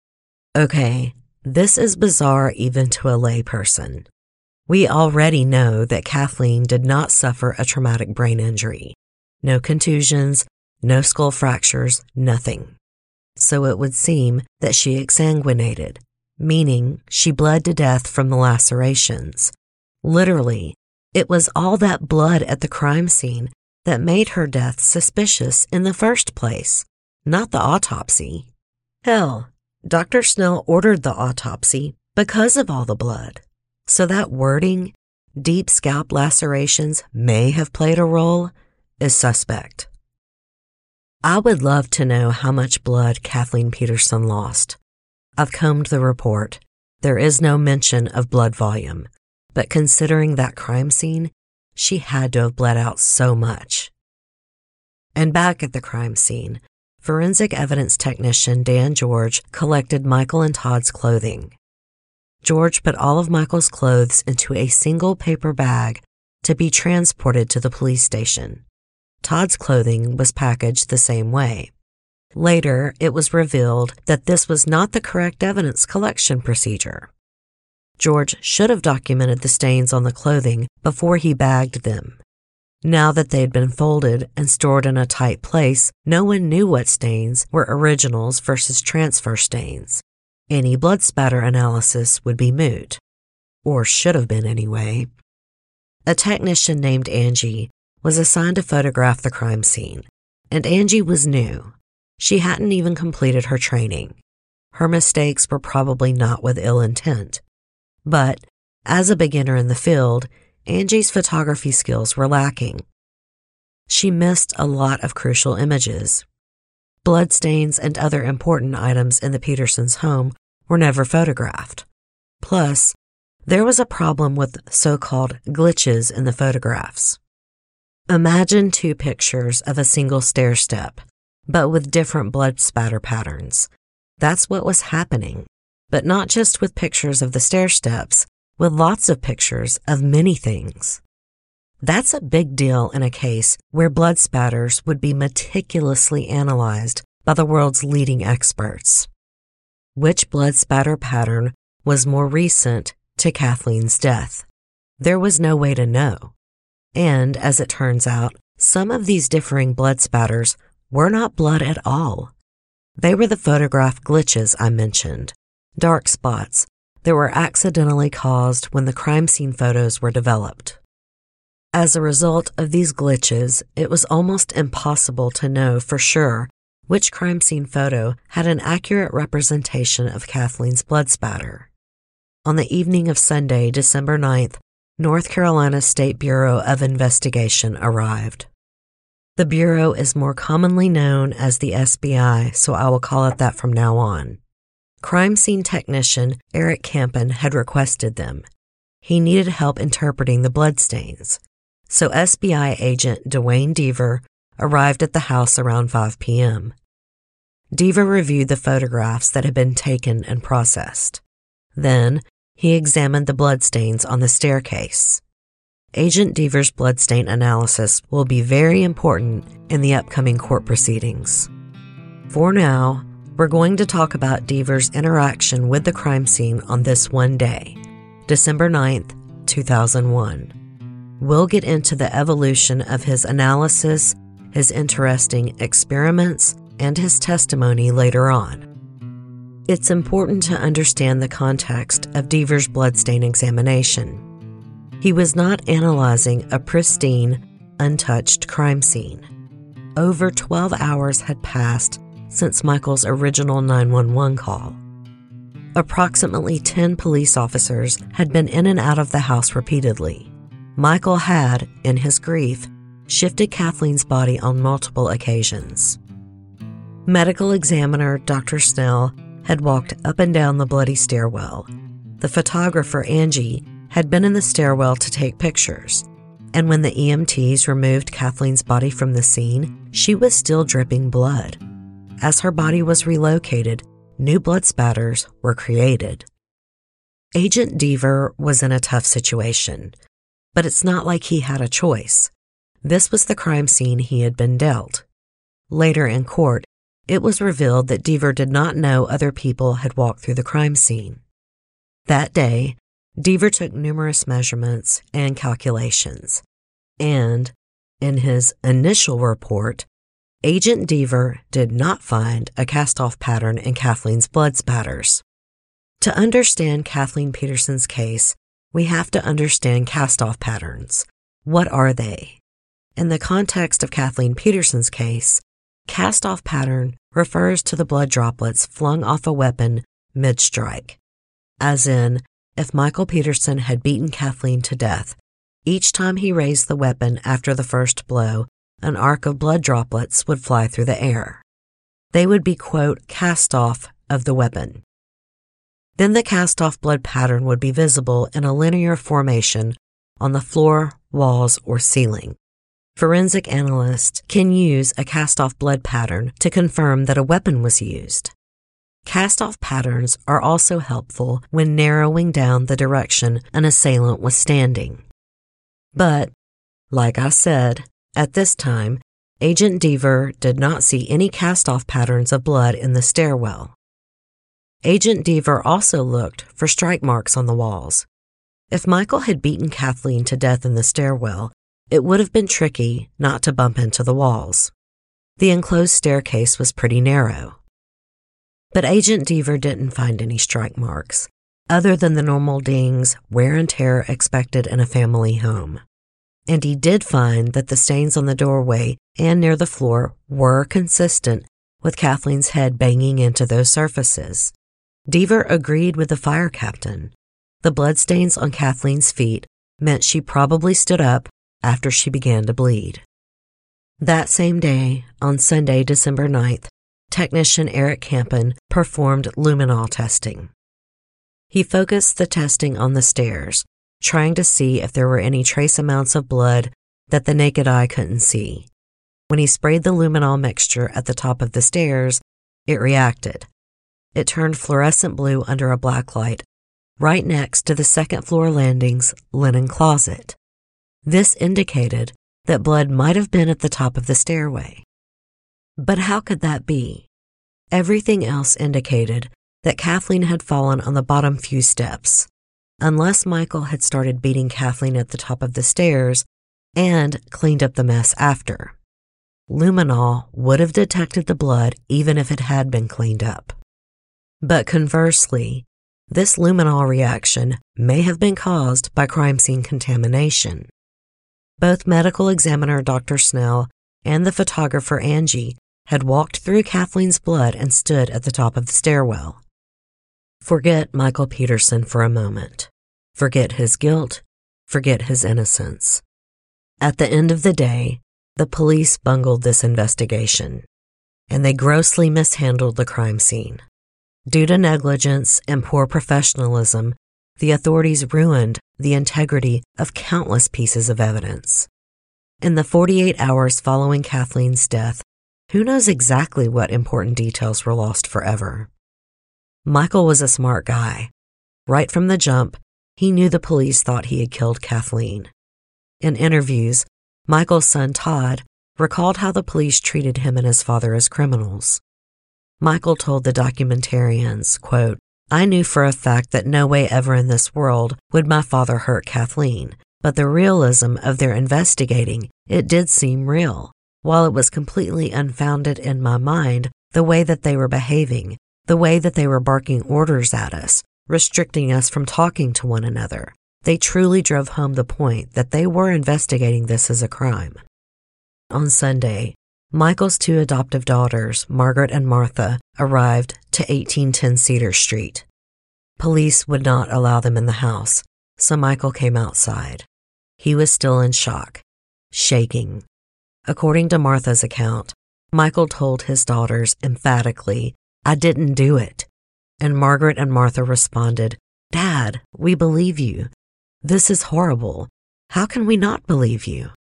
Okay, this is bizarre even to a layperson. We already know that Kathleen did not suffer a traumatic brain injury. No contusions, no skull fractures, nothing. So it would seem that she exsanguinated, meaning she bled to death from the lacerations. Literally, it was all that blood at the crime scene that made her death suspicious in the first place, not the autopsy. Hell, Doctor Snell ordered the autopsy because of all the blood. So that wording, deep scalp lacerations may have played a role, is suspect. I would love to know how much blood Kathleen Peterson lost. I've combed the report. There is no mention of blood volume, but considering that crime scene, she had to have bled out so much. And back at the crime scene, forensic evidence technician Dan George collected Michael and Todd's clothing. George put all of Michael's clothes into a single paper bag to be transported to the police station. Todd's clothing was packaged the same way. Later, it was revealed that this was not the correct evidence collection procedure. George should have documented the stains on the clothing before he bagged them. Now that they had been folded and stored in a tight place, no one knew what stains were originals versus transfer stains. Any blood spatter analysis would be moot, or should have been anyway. A technician named Angie was assigned to photograph the crime scene, and Angie was new. She hadn't even completed her training. Her mistakes were probably not with ill intent. But, as a beginner in the field, Angie's photography skills were lacking. She missed a lot of crucial images. Bloodstains and other important items in the Petersons' home were never photographed. Plus, there was a problem with so-called glitches in the photographs. Imagine two pictures of a single stair step, but with different blood spatter patterns. That's what was happening, but not just with pictures of the stair steps, with lots of pictures of many things. That's a big deal in a case where blood spatters would be meticulously analyzed by the world's leading experts. Which blood spatter pattern was more recent to Kathleen's death? There was no way to know. And, as it turns out, some of these differing blood spatters were not blood at all. They were the photograph glitches I mentioned, dark spots that were accidentally caused when the crime scene photos were developed. As a result of these glitches, it was almost impossible to know for sure which crime scene photo had an accurate representation of Kathleen's blood spatter. On the evening of Sunday, December ninth, North Carolina State Bureau of Investigation arrived. The Bureau is more commonly known as the S B I, so I will call it that from now on. Crime scene technician Eric Campen had requested them. He needed help interpreting the bloodstains, so S B I agent Dwayne Deaver arrived at the house around five p.m. Deaver reviewed the photographs that had been taken and processed. Then, he examined the bloodstains on the staircase. Agent Deaver's bloodstain analysis will be very important in the upcoming court proceedings. For now, we're going to talk about Deaver's interaction with the crime scene on this one day, December ninth, two thousand one. We'll get into the evolution of his analysis, his interesting experiments, and his testimony later on. It's important to understand the context of Deaver's bloodstain examination. He was not analyzing a pristine, untouched crime scene. Over twelve hours had passed since Michael's original nine one one call. Approximately ten police officers had been in and out of the house repeatedly. Michael had, in his grief, shifted Kathleen's body on multiple occasions. Medical examiner Doctor Snell had walked up and down the bloody stairwell. The photographer Angie had been in the stairwell to take pictures, and when the E M Ts removed Kathleen's body from the scene, she was still dripping blood. As her body was relocated, new blood spatters were created. Agent Deaver was in a tough situation, but it's not like he had a choice. This was the crime scene he had been dealt. Later in court, it was revealed that Deaver did not know other people had walked through the crime scene. That day, Deaver took numerous measurements and calculations, and, in his initial report, Agent Deaver did not find a cast-off pattern in Kathleen's blood spatters. To understand Kathleen Peterson's case, we have to understand cast-off patterns. What are they? In the context of Kathleen Peterson's case, cast-off pattern refers to the blood droplets flung off a weapon mid-strike, as in, if Michael Peterson had beaten Kathleen to death, each time he raised the weapon after the first blow, an arc of blood droplets would fly through the air. They would be, quote, cast off of the weapon. Then the cast-off blood pattern would be visible in a linear formation on the floor, walls, or ceiling. Forensic analysts can use a cast-off blood pattern to confirm that a weapon was used. Cast-off patterns are also helpful when narrowing down the direction an assailant was standing. But, like I said, at this time, Agent Deaver did not see any cast-off patterns of blood in the stairwell. Agent Deaver also looked for strike marks on the walls. If Michael had beaten Kathleen to death in the stairwell, it would have been tricky not to bump into the walls. The enclosed staircase was pretty narrow. But Agent Deaver didn't find any strike marks, other than the normal dings, wear and tear expected in a family home. And he did find that the stains on the doorway and near the floor were consistent with Kathleen's head banging into those surfaces. Deaver agreed with the fire captain. The bloodstains on Kathleen's feet meant she probably stood up after she began to bleed. That same day, on Sunday, December ninth, technician Eric Campen performed luminol testing. He focused the testing on the stairs, trying to see if there were any trace amounts of blood that the naked eye couldn't see. When he sprayed the luminol mixture at the top of the stairs, it reacted. It turned fluorescent blue under a black light, right next to the second floor landing's linen closet. This indicated that blood might have been at the top of the stairway. But how could that be? Everything else indicated that Kathleen had fallen on the bottom few steps, unless Michael had started beating Kathleen at the top of the stairs and cleaned up the mess after. Luminol would have detected the blood even if it had been cleaned up. But conversely, this luminol reaction may have been caused by crime scene contamination. Both medical examiner Doctor Snell and the photographer Angie had walked through Kathleen's blood and stood at the top of the stairwell. Forget Michael Peterson for a moment. Forget his guilt. Forget his innocence. At the end of the day, the police bungled this investigation, and they grossly mishandled the crime scene. Due to negligence and poor professionalism, the authorities ruined the integrity of countless pieces of evidence. In the forty-eight hours following Kathleen's death, who knows exactly what important details were lost forever? Michael was a smart guy. Right from the jump, he knew the police thought he had killed Kathleen. In interviews, Michael's son Todd recalled how the police treated him and his father as criminals. Michael told the documentarians, quote, "I knew for a fact that no way ever in this world would my father hurt Kathleen, but the realism of their investigating, it did seem real. While it was completely unfounded in my mind, the way that they were behaving, the way that they were barking orders at us, restricting us from talking to one another, they truly drove home the point that they were investigating this as a crime." On Sunday, Michael's two adoptive daughters, Margaret and Martha, arrived to eighteen ten Cedar Street. Police would not allow them in the house, so Michael came outside. He was still in shock, shaking. According to Martha's account, Michael told his daughters emphatically, "I didn't do it." And Margaret and Martha responded, "Dad, we believe you. This is horrible. How can we not believe you?"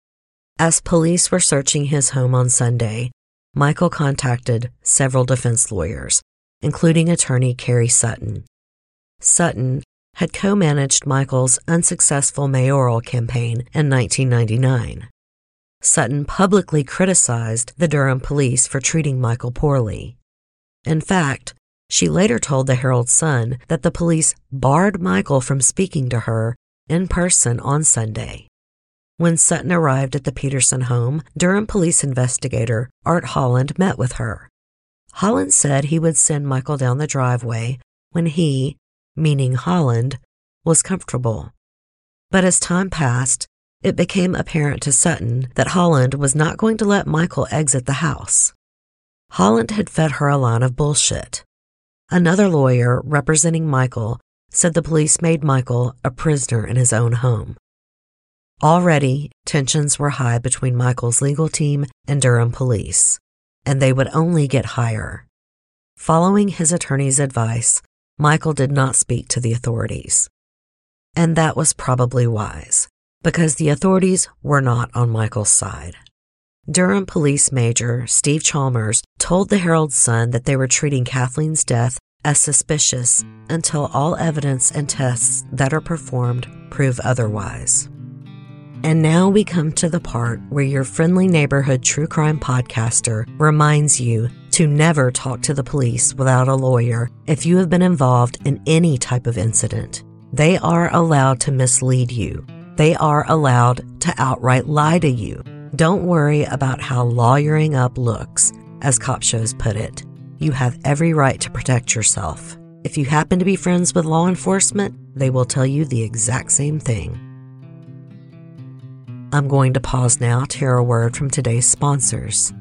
As police were searching his home on Sunday, Michael contacted several defense lawyers, including attorney Carrie Sutton. Sutton had co-managed Michael's unsuccessful mayoral campaign in nineteen ninety-nine. Sutton publicly criticized the Durham police for treating Michael poorly. In fact, she later told the Herald-Sun that the police barred Michael from speaking to her in person on Sunday. When Sutton arrived at the Peterson home, Durham police investigator Art Holland met with her. Holland said he would send Michael down the driveway when he, meaning Holland, was comfortable. But as time passed, it became apparent to Sutton that Holland was not going to let Michael exit the house. Holland had fed her a line of bullshit. Another lawyer representing Michael said the police made Michael a prisoner in his own home. Already, tensions were high between Michael's legal team and Durham police, and they would only get higher. Following his attorney's advice, Michael did not speak to the authorities. And that was probably wise, because the authorities were not on Michael's side. Durham Police Major Steve Chalmers told the Herald-Sun that they were treating Kathleen's death as suspicious until all evidence and tests that are performed prove otherwise. And now we come to the part where your friendly neighborhood true crime podcaster reminds you to never talk to the police without a lawyer if you have been involved in any type of incident. They are allowed to mislead you. They are allowed to outright lie to you. Don't worry about how lawyering up looks, as cop shows put it. You have every right to protect yourself. If you happen to be friends with law enforcement, they will tell you the exact same thing. I'm going to pause now to hear a word from today's sponsors.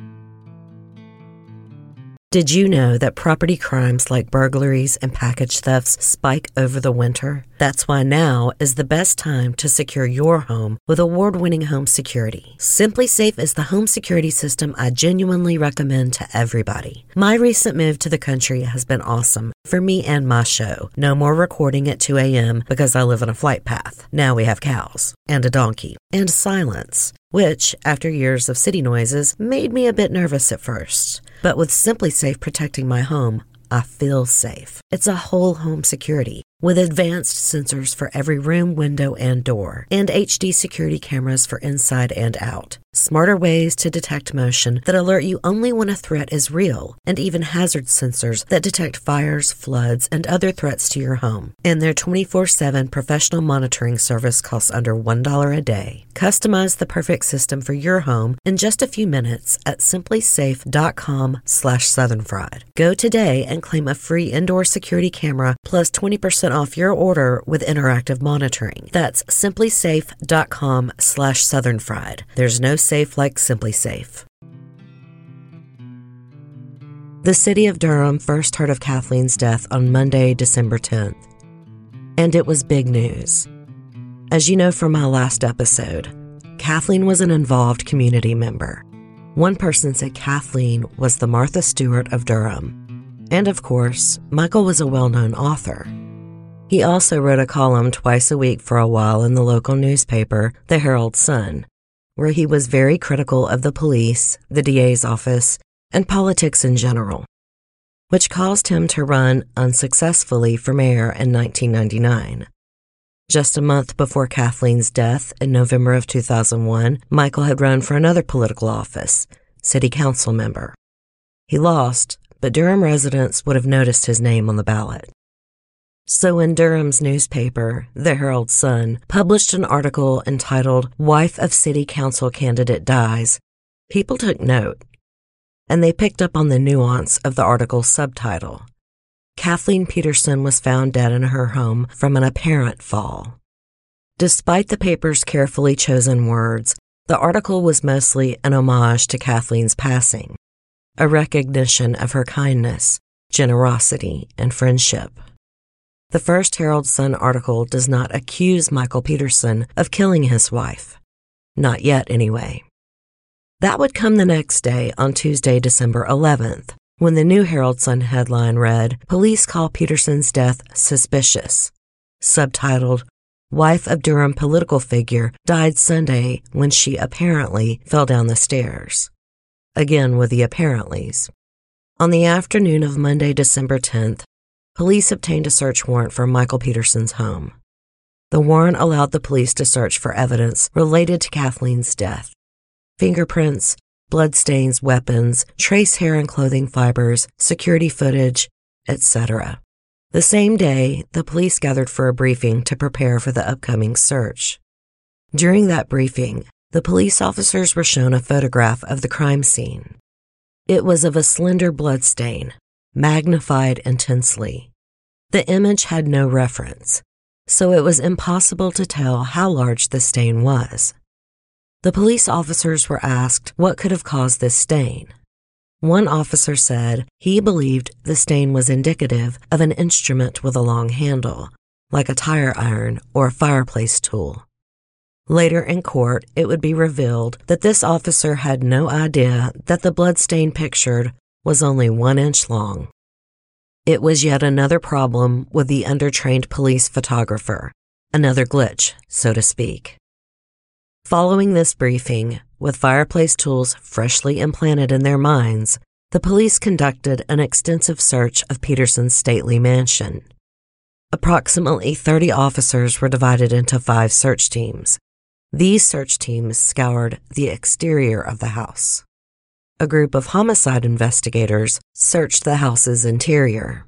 Did you know that property crimes like burglaries and package thefts spike over the winter? That's why now is the best time to secure your home with award-winning home security. SimpliSafe is the home security system I genuinely recommend to everybody. My recent move to the country has been awesome for me and my show. No more recording at two a.m. because I live on a flight path. Now we have cows and a donkey and silence, which, after years of city noises, made me a bit nervous at first. But with SimpliSafe protecting my home, I feel safe. It's a whole home security with advanced sensors for every room, window, and door, and H D security cameras for inside and out. Smarter ways to detect motion that alert you only when a threat is real, and even hazard sensors that detect fires, floods, and other threats to your home. And their twenty-four seven professional monitoring service costs under one dollar a day. Customize the perfect system for your home in just a few minutes at simplysafe.com slash southernfried. Go today and claim a free indoor security camera plus twenty percent off your order with interactive monitoring. That's simplysafe.com slash southernfried. There's no safe like SimpliSafe. The city of Durham first heard of Kathleen's death on Monday, December tenth. And it was big news. As you know from my last episode, Kathleen was an involved community member. One person said Kathleen was the Martha Stewart of Durham. And of course, Michael was a well-known author. He also wrote a column twice a week for a while in the local newspaper, the Herald Sun, where he was very critical of the police, the D A's office, and politics in general, which caused him to run unsuccessfully for mayor in nineteen ninety-nine. Just a month before Kathleen's death in November of two thousand one, Michael had run for another political office, city council member. He lost, but Durham residents would have noticed his name on the ballot. So when Durham's newspaper, the Herald Sun, published an article entitled "Wife of City Council Candidate Dies," people took note, and they picked up on the nuance of the article's subtitle. Kathleen Peterson was found dead in her home from an apparent fall. Despite the paper's carefully chosen words, the article was mostly an homage to Kathleen's passing, a recognition of her kindness, generosity, and friendship. The first Herald Sun article does not accuse Michael Peterson of killing his wife. Not yet, anyway. That would come the next day on Tuesday, December eleventh, when the new Herald Sun headline read, "Police call Peterson's death suspicious," subtitled, "Wife of Durham political figure died Sunday when she apparently fell down the stairs." Again with the apparentlys. On the afternoon of Monday, December tenth, police obtained a search warrant for Michael Peterson's home. The warrant allowed the police to search for evidence related to Kathleen's death. Fingerprints, bloodstains, weapons, trace hair and clothing fibers, security footage, et cetera. The same day, the police gathered for a briefing to prepare for the upcoming search. During that briefing, the police officers were shown a photograph of the crime scene. It was of a slender bloodstain, magnified intensely. The image had no reference, so it was impossible to tell how large the stain was. The police officers were asked what could have caused this stain. One officer said he believed the stain was indicative of an instrument with a long handle, like a tire iron or a fireplace tool. Later in court, it would be revealed that this officer had no idea that the bloodstain pictured was only one inch long. It was yet another problem with the undertrained police photographer, another glitch, so to speak. Following this briefing, with fireplace tools freshly implanted in their minds, the police conducted an extensive search of Peterson's stately mansion. Approximately thirty officers were divided into five search teams. These search teams scoured the exterior of the house. A group of homicide investigators searched the house's interior.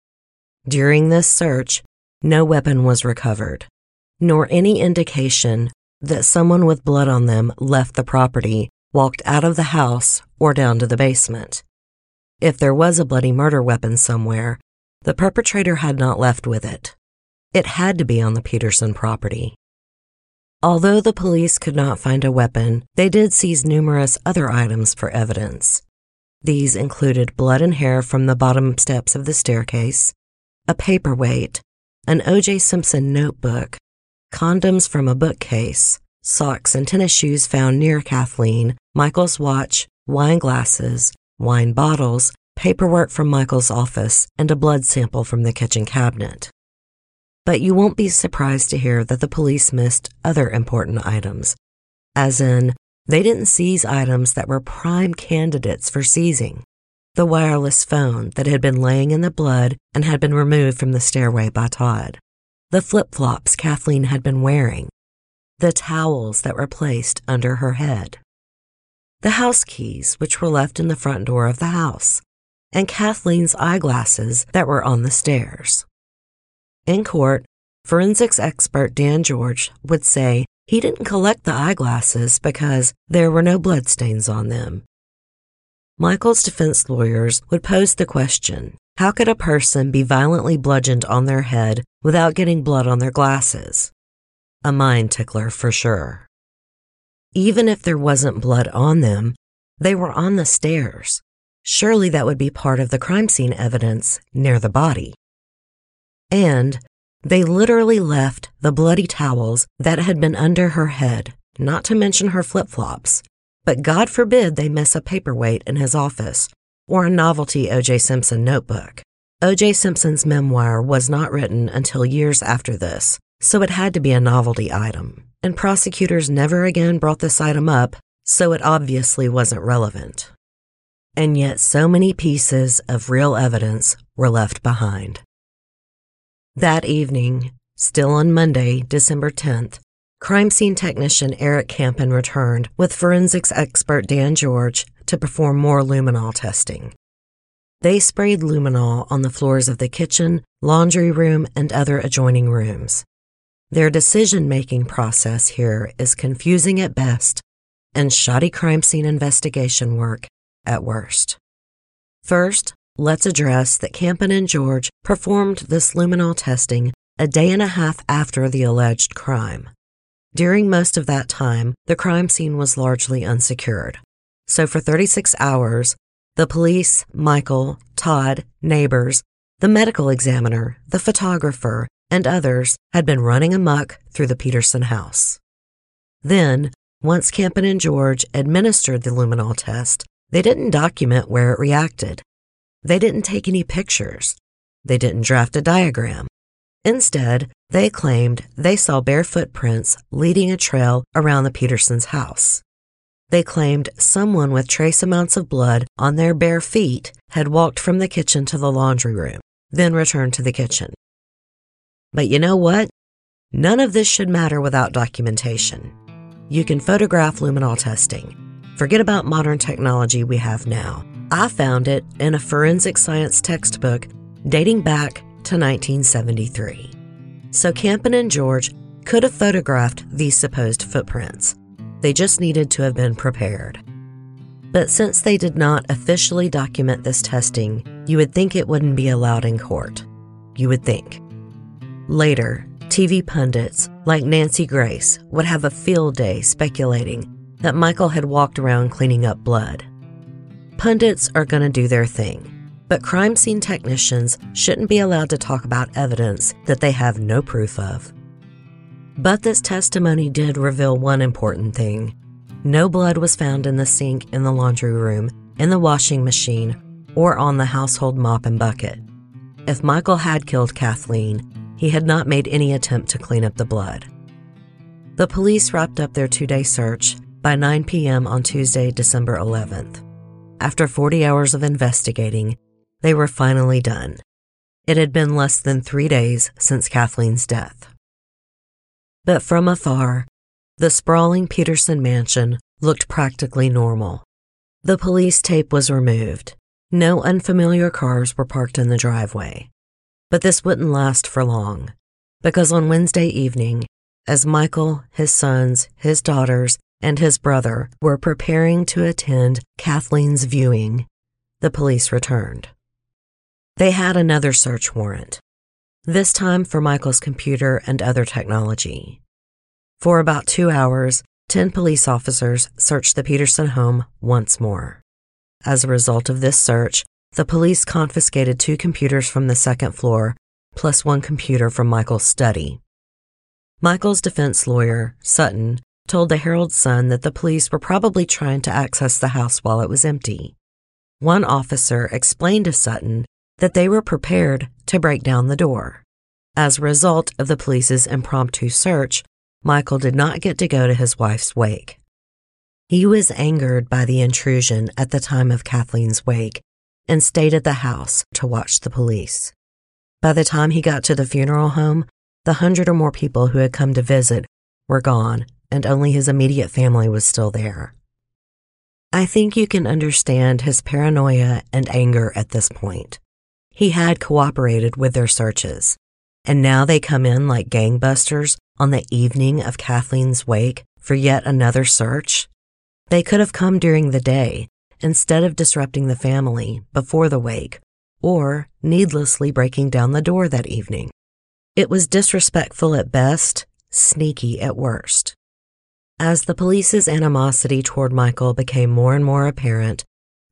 During this search, no weapon was recovered, nor any indication that someone with blood on them left the property, walked out of the house, or down to the basement. If there was a bloody murder weapon somewhere, the perpetrator had not left with it. It had to be on the Peterson property. Although the police could not find a weapon, they did seize numerous other items for evidence. These included blood and hair from the bottom steps of the staircase, a paperweight, an O J Simpson notebook, condoms from a bookcase, socks and tennis shoes found near Kathleen, Michael's watch, wine glasses, wine bottles, paperwork from Michael's office, and a blood sample from the kitchen cabinet. But you won't be surprised to hear that the police missed other important items, as in, they didn't seize items that were prime candidates for seizing. The wireless phone that had been laying in the blood and had been removed from the stairway by Todd. The flip-flops Kathleen had been wearing, the towels that were placed under her head, the house keys which were left in the front door of the house, and Kathleen's eyeglasses that were on the stairs. In court, forensics expert Dan George would say he didn't collect the eyeglasses because there were no bloodstains on them. Michael's defense lawyers would pose the question, how could a person be violently bludgeoned on their head without getting blood on their glasses? A mind tickler for sure. Even if there wasn't blood on them, they were on the stairs. Surely that would be part of the crime scene evidence near the body. And they literally left the bloody towels that had been under her head, not to mention her flip-flops. But God forbid they miss a paperweight in his office or a novelty O J Simpson notebook. O J Simpson's memoir was not written until years after this, so it had to be a novelty item. And prosecutors never again brought this item up, so it obviously wasn't relevant. And yet so many pieces of real evidence were left behind. That evening, still on Monday, December tenth, crime scene technician Eric Campen returned with forensics expert Dan George to perform more luminol testing. They sprayed luminol on the floors of the kitchen, laundry room, and other adjoining rooms. Their decision-making process here is confusing at best and shoddy crime scene investigation work at worst. First, let's address that Campen and George performed this luminol testing a day and a half after the alleged crime. During most of that time, the crime scene was largely unsecured. So for thirty-six hours, the police, Michael, Todd, neighbors, the medical examiner, the photographer, and others had been running amok through the Peterson house. Then, once Campen and George administered the luminol test, they didn't document where it reacted. They didn't take any pictures. They didn't draft a diagram. Instead, they claimed they saw bare footprints leading a trail around the Petersons' house. They claimed someone with trace amounts of blood on their bare feet had walked from the kitchen to the laundry room, then returned to the kitchen. But you know what? None of this should matter without documentation. You can photograph luminol testing. Forget about modern technology we have now. I found it in a forensic science textbook dating back to nineteen seventy-three. So Campen and George could have photographed these supposed footprints. They just needed to have been prepared. But since they did not officially document this testing, you would think it wouldn't be allowed in court. You would think. Later, T V pundits like Nancy Grace would have a field day speculating that Michael had walked around cleaning up blood. Pundits are going to do their thing. But crime scene technicians shouldn't be allowed to talk about evidence that they have no proof of. But this testimony did reveal one important thing. No blood was found in the sink in the laundry room, in the washing machine, or on the household mop and bucket. If Michael had killed Kathleen, he had not made any attempt to clean up the blood. The police wrapped up their two-day search by nine p.m. on Tuesday, December eleventh. After forty hours of investigating, they were finally done. It had been less than three days since Kathleen's death. But from afar, the sprawling Peterson mansion looked practically normal. The police tape was removed. No unfamiliar cars were parked in the driveway. But this wouldn't last for long, because on Wednesday evening, as Michael, his sons, his daughters, and his brother were preparing to attend Kathleen's viewing, the police returned. They had another search warrant, this time for Michael's computer and other technology. For about two hours, ten police officers searched the Peterson home once more. As a result of this search, the police confiscated two computers from the second floor, plus one computer from Michael's study. Michael's defense lawyer, Sutton, told the Herald-Sun that the police were probably trying to access the house while it was empty. One officer explained to Sutton that they were prepared to break down the door. As a result of the police's impromptu search, Michael did not get to go to his wife's wake. He was angered by the intrusion at the time of Kathleen's wake and stayed at the house to watch the police. By the time he got to the funeral home, the hundred or more people who had come to visit were gone, and only his immediate family was still there. I think you can understand his paranoia and anger at this point. He had cooperated with their searches, and now they come in like gangbusters on the evening of Kathleen's wake for yet another search. They could have come during the day instead of disrupting the family before the wake or needlessly breaking down the door that evening. It was disrespectful at best, sneaky at worst. As the police's animosity toward Michael became more and more apparent,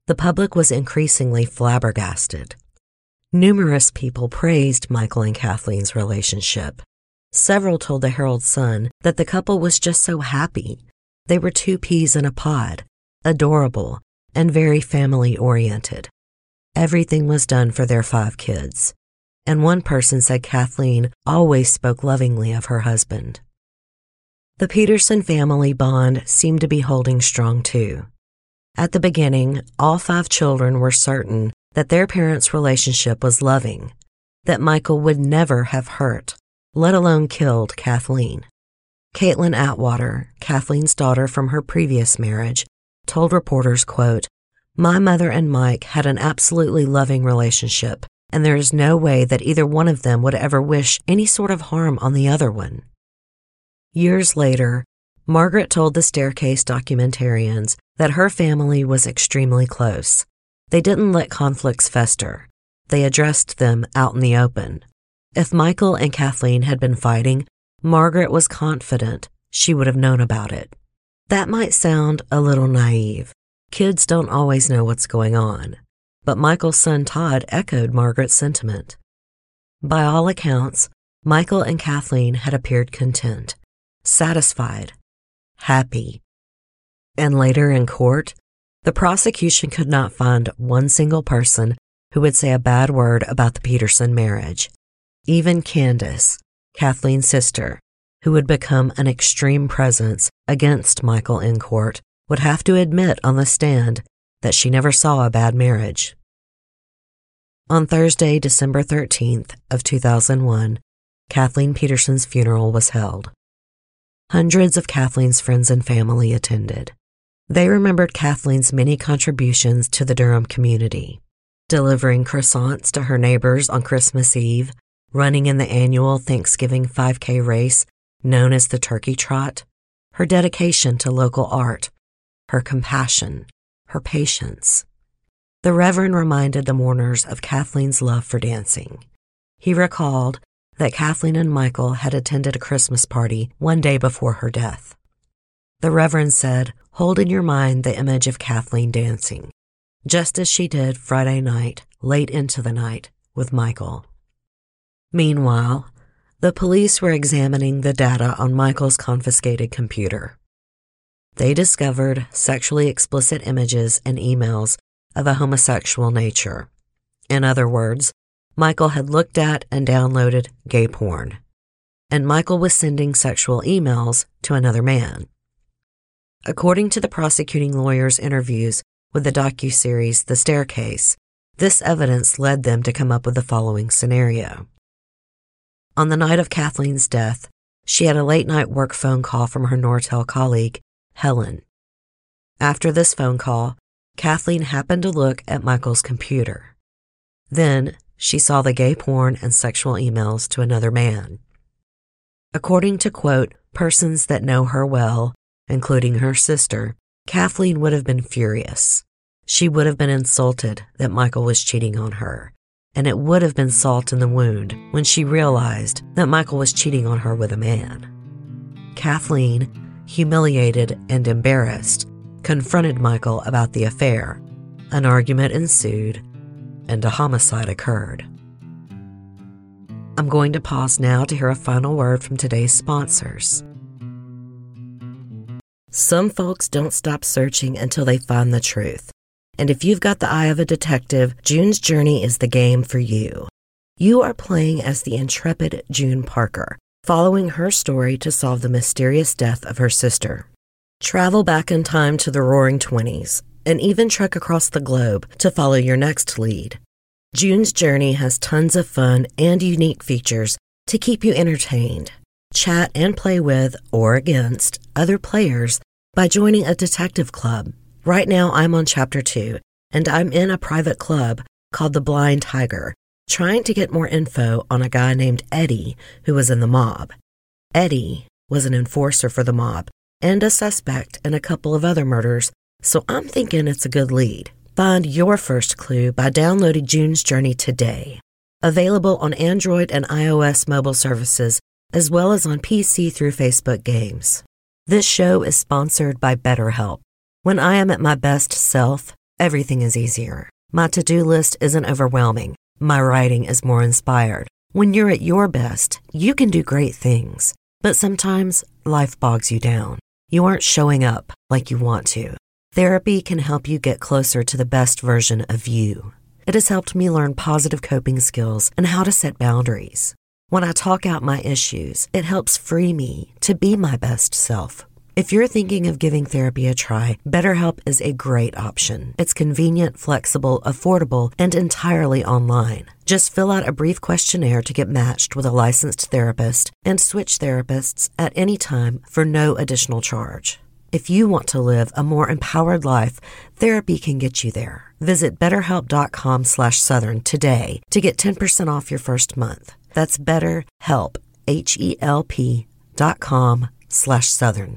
the public was increasingly flabbergasted. Numerous people praised Michael and Kathleen's relationship. Several told the Herald Sun that the couple was just so happy. They were two peas in a pod, adorable, and very family-oriented. Everything was done for their five kids, and one person said Kathleen always spoke lovingly of her husband. The Peterson family bond seemed to be holding strong too. At the beginning, all five children were certain that their parents' relationship was loving, that Michael would never have hurt, let alone killed Kathleen. Caitlin Atwater, Kathleen's daughter from her previous marriage, told reporters, quote, "My mother and Mike had an absolutely loving relationship, and there is no way that either one of them would ever wish any sort of harm on the other one." Years later, Margaret told the Staircase documentarians that her family was extremely close. They didn't let conflicts fester. They addressed them out in the open. If Michael and Kathleen had been fighting, Margaret was confident she would have known about it. That might sound a little naive. Kids don't always know what's going on. But Michael's son Todd echoed Margaret's sentiment. By all accounts, Michael and Kathleen had appeared content, satisfied, happy. And later in court, the prosecution could not find one single person who would say a bad word about the Peterson marriage. Even Candace, Kathleen's sister, who would become an extreme presence against Michael in court, would have to admit on the stand that she never saw a bad marriage. On Thursday, December thirteenth of two thousand one, Kathleen Peterson's funeral was held. Hundreds of Kathleen's friends and family attended. They remembered Kathleen's many contributions to the Durham community, delivering croissants to her neighbors on Christmas Eve, running in the annual Thanksgiving five K race known as the Turkey Trot, her dedication to local art, her compassion, her patience. The Reverend reminded the mourners of Kathleen's love for dancing. He recalled that Kathleen and Michael had attended a Christmas party one day before her death. The Reverend said, "Hold in your mind the image of Kathleen dancing, just as she did Friday night, late into the night, with Michael." Meanwhile, the police were examining the data on Michael's confiscated computer. They discovered sexually explicit images and emails of a homosexual nature. In other words, Michael had looked at and downloaded gay porn, and Michael was sending sexual emails to another man. According to the prosecuting lawyer's interviews with the docuseries The Staircase, this evidence led them to come up with the following scenario. On the night of Kathleen's death, she had a late-night work phone call from her Nortel colleague, Helen. After this phone call, Kathleen happened to look at Michael's computer. Then, she saw the gay porn and sexual emails to another man. According to, quote, persons that know her well, including her sister, Kathleen would have been furious. She would have been insulted that Michael was cheating on her, and it would have been salt in the wound when she realized that Michael was cheating on her with a man. Kathleen, humiliated and embarrassed, confronted Michael about the affair. An argument ensued, and a homicide occurred. I'm going to pause now to hear a final word from today's sponsors. Some folks don't stop searching until they find the truth. And if you've got the eye of a detective, June's Journey is the game for you. You are playing as the intrepid June Parker, following her story to solve the mysterious death of her sister. Travel back in time to the Roaring Twenties, and even trek across the globe to follow your next lead. June's Journey has tons of fun and unique features to keep you entertained. Chat and play with, or against, other players by joining a detective club. Right now I'm on chapter two, and I'm in a private club called the Blind Tiger, trying to get more info on a guy named Eddie who was in the mob. Eddie was an enforcer for the mob and a suspect in a couple of other murders, so I'm thinking it's a good lead. Find your first clue by downloading June's Journey today. Available on Android and iOS mobile services, as well as on P C through Facebook Games. This show is sponsored by BetterHelp. When I am at my best self, everything is easier. My to-do list isn't overwhelming. My writing is more inspired. When you're at your best, you can do great things. But sometimes life bogs you down. You aren't showing up like you want to. Therapy can help you get closer to the best version of you. It has helped me learn positive coping skills and how to set boundaries. When I talk out my issues, it helps free me to be my best self. If you're thinking of giving therapy a try, BetterHelp is a great option. It's convenient, flexible, affordable, and entirely online. Just fill out a brief questionnaire to get matched with a licensed therapist and switch therapists at any time for no additional charge. If you want to live a more empowered life, therapy can get you there. Visit betterhelp.com slash Southern today to get ten percent off your first month. That's BetterHelp, H E L P dot com slash Southern.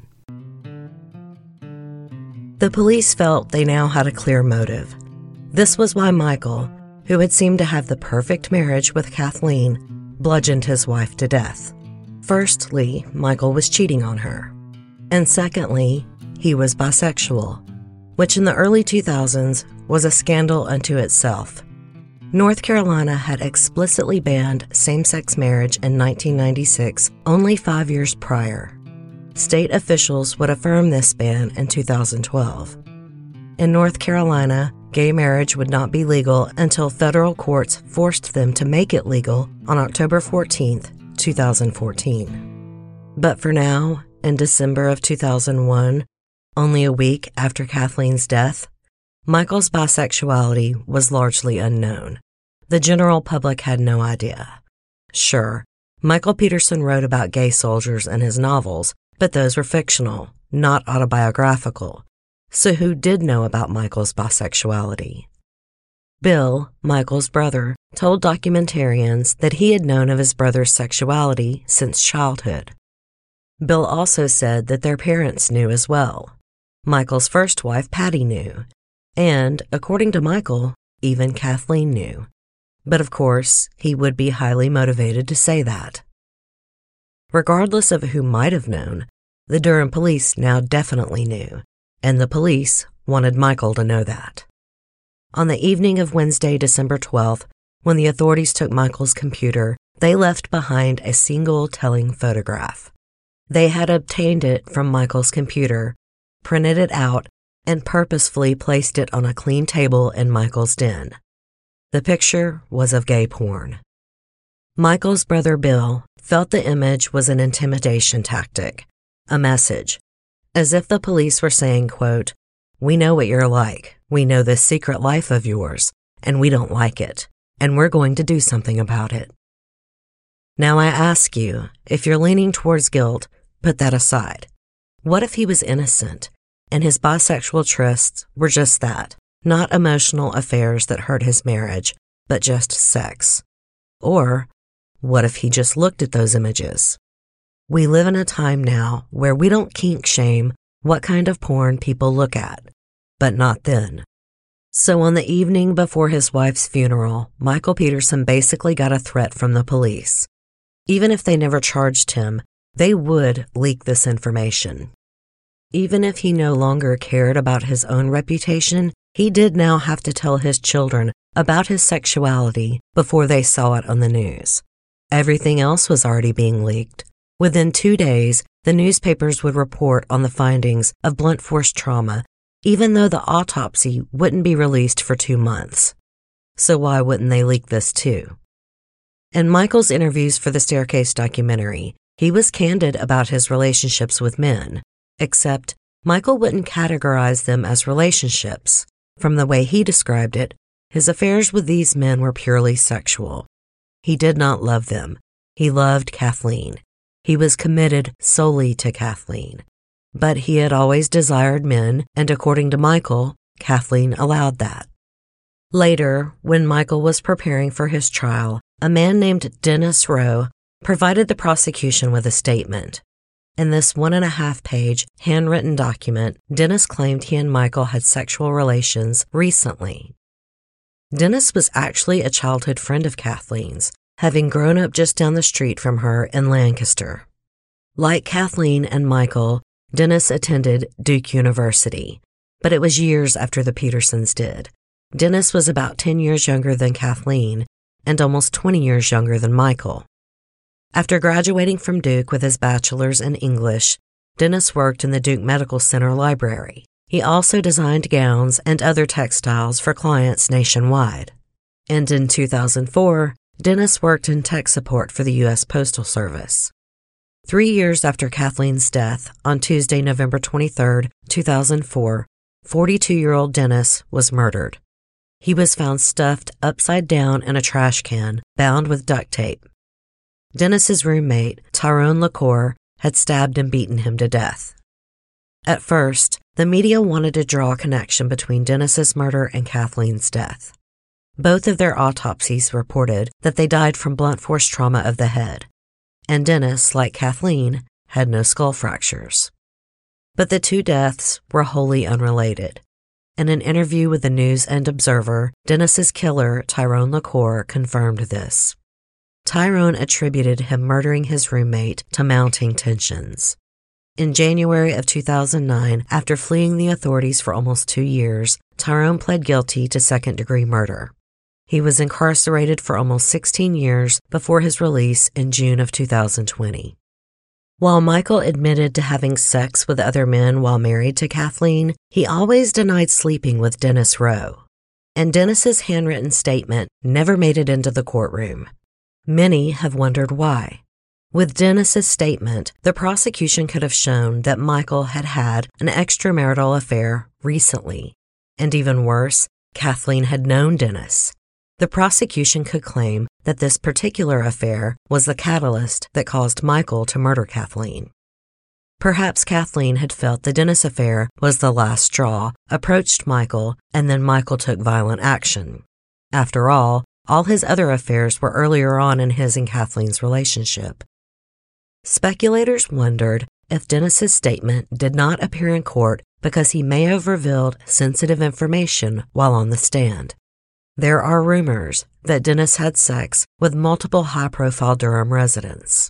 The police felt they now had a clear motive. This was why Michael, who had seemed to have the perfect marriage with Kathleen, bludgeoned his wife to death. Firstly, Michael was cheating on her. And secondly, he was bisexual, which in the early two thousands was a scandal unto itself. North Carolina had explicitly banned same-sex marriage in nineteen ninety-six, only five years prior. State officials would affirm this ban in two thousand twelve. In North Carolina, gay marriage would not be legal until federal courts forced them to make it legal on October fourteenth, two thousand fourteen. But for now, in December of two thousand one, only a week after Kathleen's death, Michael's bisexuality was largely unknown. The general public had no idea. Sure, Michael Peterson wrote about gay soldiers in his novels, but those were fictional, not autobiographical. So who did know about Michael's bisexuality? Bill, Michael's brother, told documentarians that he had known of his brother's sexuality since childhood. Bill also said that their parents knew as well. Michael's first wife, Patty, knew. And, according to Michael, even Kathleen knew. But of course, he would be highly motivated to say that. Regardless of who might have known, the Durham police now definitely knew, and the police wanted Michael to know that. On the evening of Wednesday, December twelfth, when the authorities took Michael's computer, they left behind a single telling photograph. They had obtained it from Michael's computer, printed it out, and purposefully placed it on a clean table in Michael's den. The picture was of gay porn. Michael's brother Bill felt the image was an intimidation tactic, a message, as if the police were saying, quote, "We know what you're like. We know this secret life of yours, and we don't like it, and we're going to do something about it." Now I ask you, if you're leaning towards guilt, put that aside. What if he was innocent, and his bisexual trysts were just that, not emotional affairs that hurt his marriage, but just sex? Or what if he just looked at those images? We live in a time now where we don't kink shame what kind of porn people look at, but not then. So on the evening before his wife's funeral, Michael Peterson basically got a threat from the police. Even if they never charged him, they would leak this information. Even if he no longer cared about his own reputation, he did now have to tell his children about his sexuality before they saw it on the news. Everything else was already being leaked. Within two days, the newspapers would report on the findings of blunt force trauma, even though the autopsy wouldn't be released for two months. So why wouldn't they leak this too? In Michael's interviews for the Staircase documentary, he was candid about his relationships with men, except Michael wouldn't categorize them as relationships. From the way he described it, his affairs with these men were purely sexual. He did not love them. He loved Kathleen. He was committed solely to Kathleen. But he had always desired men, and according to Michael, Kathleen allowed that. Later, when Michael was preparing for his trial, a man named Dennis Rowe provided the prosecution with a statement. In this one and a half page handwritten document, Dennis claimed he and Michael had sexual relations recently. Dennis was actually a childhood friend of Kathleen's, having grown up just down the street from her in Lancaster. Like Kathleen and Michael, Dennis attended Duke University. but it was years after the Petersons did. Dennis was about ten years younger than Kathleen and almost twenty years younger than Michael. After graduating from Duke with his bachelor's in English, Dennis worked in the Duke Medical Center library. He also designed gowns and other textiles for clients nationwide. And in two thousand four, Dennis worked in tech support for the U S Postal Service. Three years after Kathleen's death, on Tuesday, November twenty-third, two thousand four, forty-two-year-old Dennis was murdered. He was found stuffed upside down in a trash can, bound with duct tape. Dennis's roommate, Tyrone LaCour, had stabbed and beaten him to death. At first, the media wanted to draw a connection between Dennis's murder and Kathleen's death. Both of their autopsies reported that they died from blunt force trauma of the head, and Dennis, like Kathleen, had no skull fractures. But the two deaths were wholly unrelated. In an interview with the News and Observer, Dennis's killer, Tyrone LaCour, confirmed this. Tyrone attributed him murdering his roommate to mounting tensions. In January of two thousand nine, after fleeing the authorities for almost two years, Tyrone pled guilty to second-degree murder. He was incarcerated for almost sixteen years before his release in June of two thousand twenty. While Michael admitted to having sex with other men while married to Kathleen, he always denied sleeping with Dennis Rowe. And Dennis's handwritten statement never made it into the courtroom. Many have wondered why. With Dennis's statement, the prosecution could have shown that Michael had had an extramarital affair recently. And even worse, Kathleen had known Dennis. The prosecution could claim that this particular affair was the catalyst that caused Michael to murder Kathleen. Perhaps Kathleen had felt the Dennis affair was the last straw, approached Michael, and then Michael took violent action. After all, all his other affairs were earlier on in his and Kathleen's relationship. Speculators wondered if Dennis's statement did not appear in court because he may have revealed sensitive information while on the stand. There are rumors that Dennis had sex with multiple high-profile Durham residents.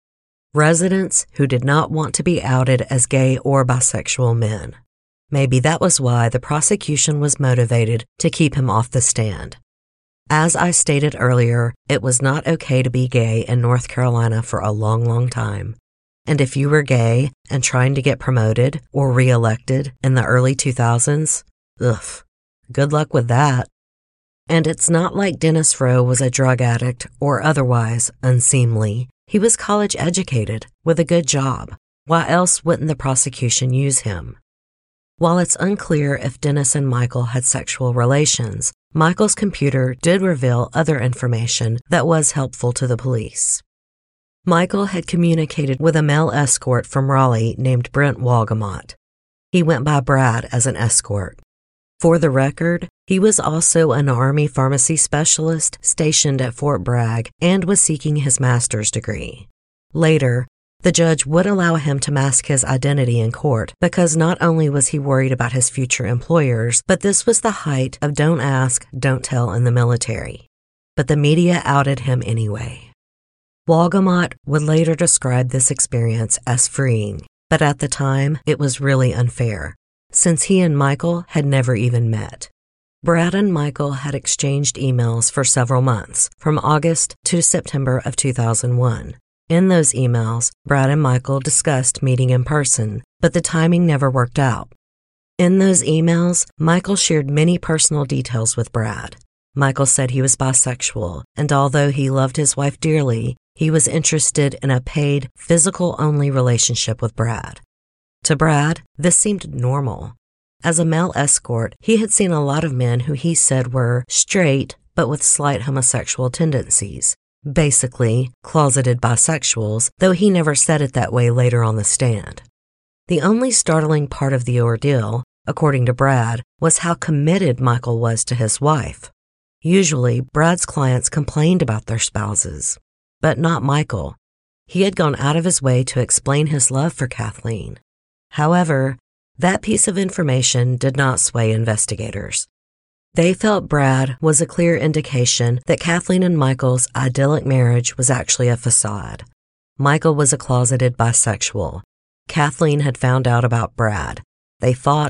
Residents who did not want to be outed as gay or bisexual men. Maybe that was why the prosecution was motivated to keep him off the stand. As I stated earlier, it was not okay to be gay in North Carolina for a long, long time. And if you were gay and trying to get promoted or re-elected in the early two thousands, ugh, good luck with that. And it's not like Dennis Rowe was a drug addict or otherwise unseemly. He was college educated with a good job. Why else wouldn't the prosecution use him? While it's unclear if Dennis and Michael had sexual relations, Michael's computer did reveal other information that was helpful to the police. Michael had communicated with a male escort from Raleigh named Brent Walgamot. He went by Brad as an escort. For the record, he was also an Army pharmacy specialist stationed at Fort Bragg and was seeking his master's degree. Later, the judge would allow him to mask his identity in court because not only was he worried about his future employers, but this was the height of don't ask, don't tell in the military. But the media outed him anyway. Walgamot would later describe this experience as freeing, but at the time, it was really unfair, since he and Michael had never even met. Brad and Michael had exchanged emails for several months, from August to September of two thousand one. In those emails, Brad and Michael discussed meeting in person, but the timing never worked out. In those emails, Michael shared many personal details with Brad. Michael said he was bisexual, and although he loved his wife dearly, he was interested in a paid, physical-only relationship with Brad. To Brad, this seemed normal. As a male escort, he had seen a lot of men who he said were straight but with slight homosexual tendencies, basically closeted bisexuals, though he never said it that way later on the stand. The only startling part of the ordeal, according to Brad, was how committed Michael was to his wife. Usually, Brad's clients complained about their spouses, but not Michael. He had gone out of his way to explain his love for Kathleen. However, that piece of information did not sway investigators. They felt Brad was a clear indication that Kathleen and Michael's idyllic marriage was actually a facade. Michael was a closeted bisexual. Kathleen had found out about Brad. They fought,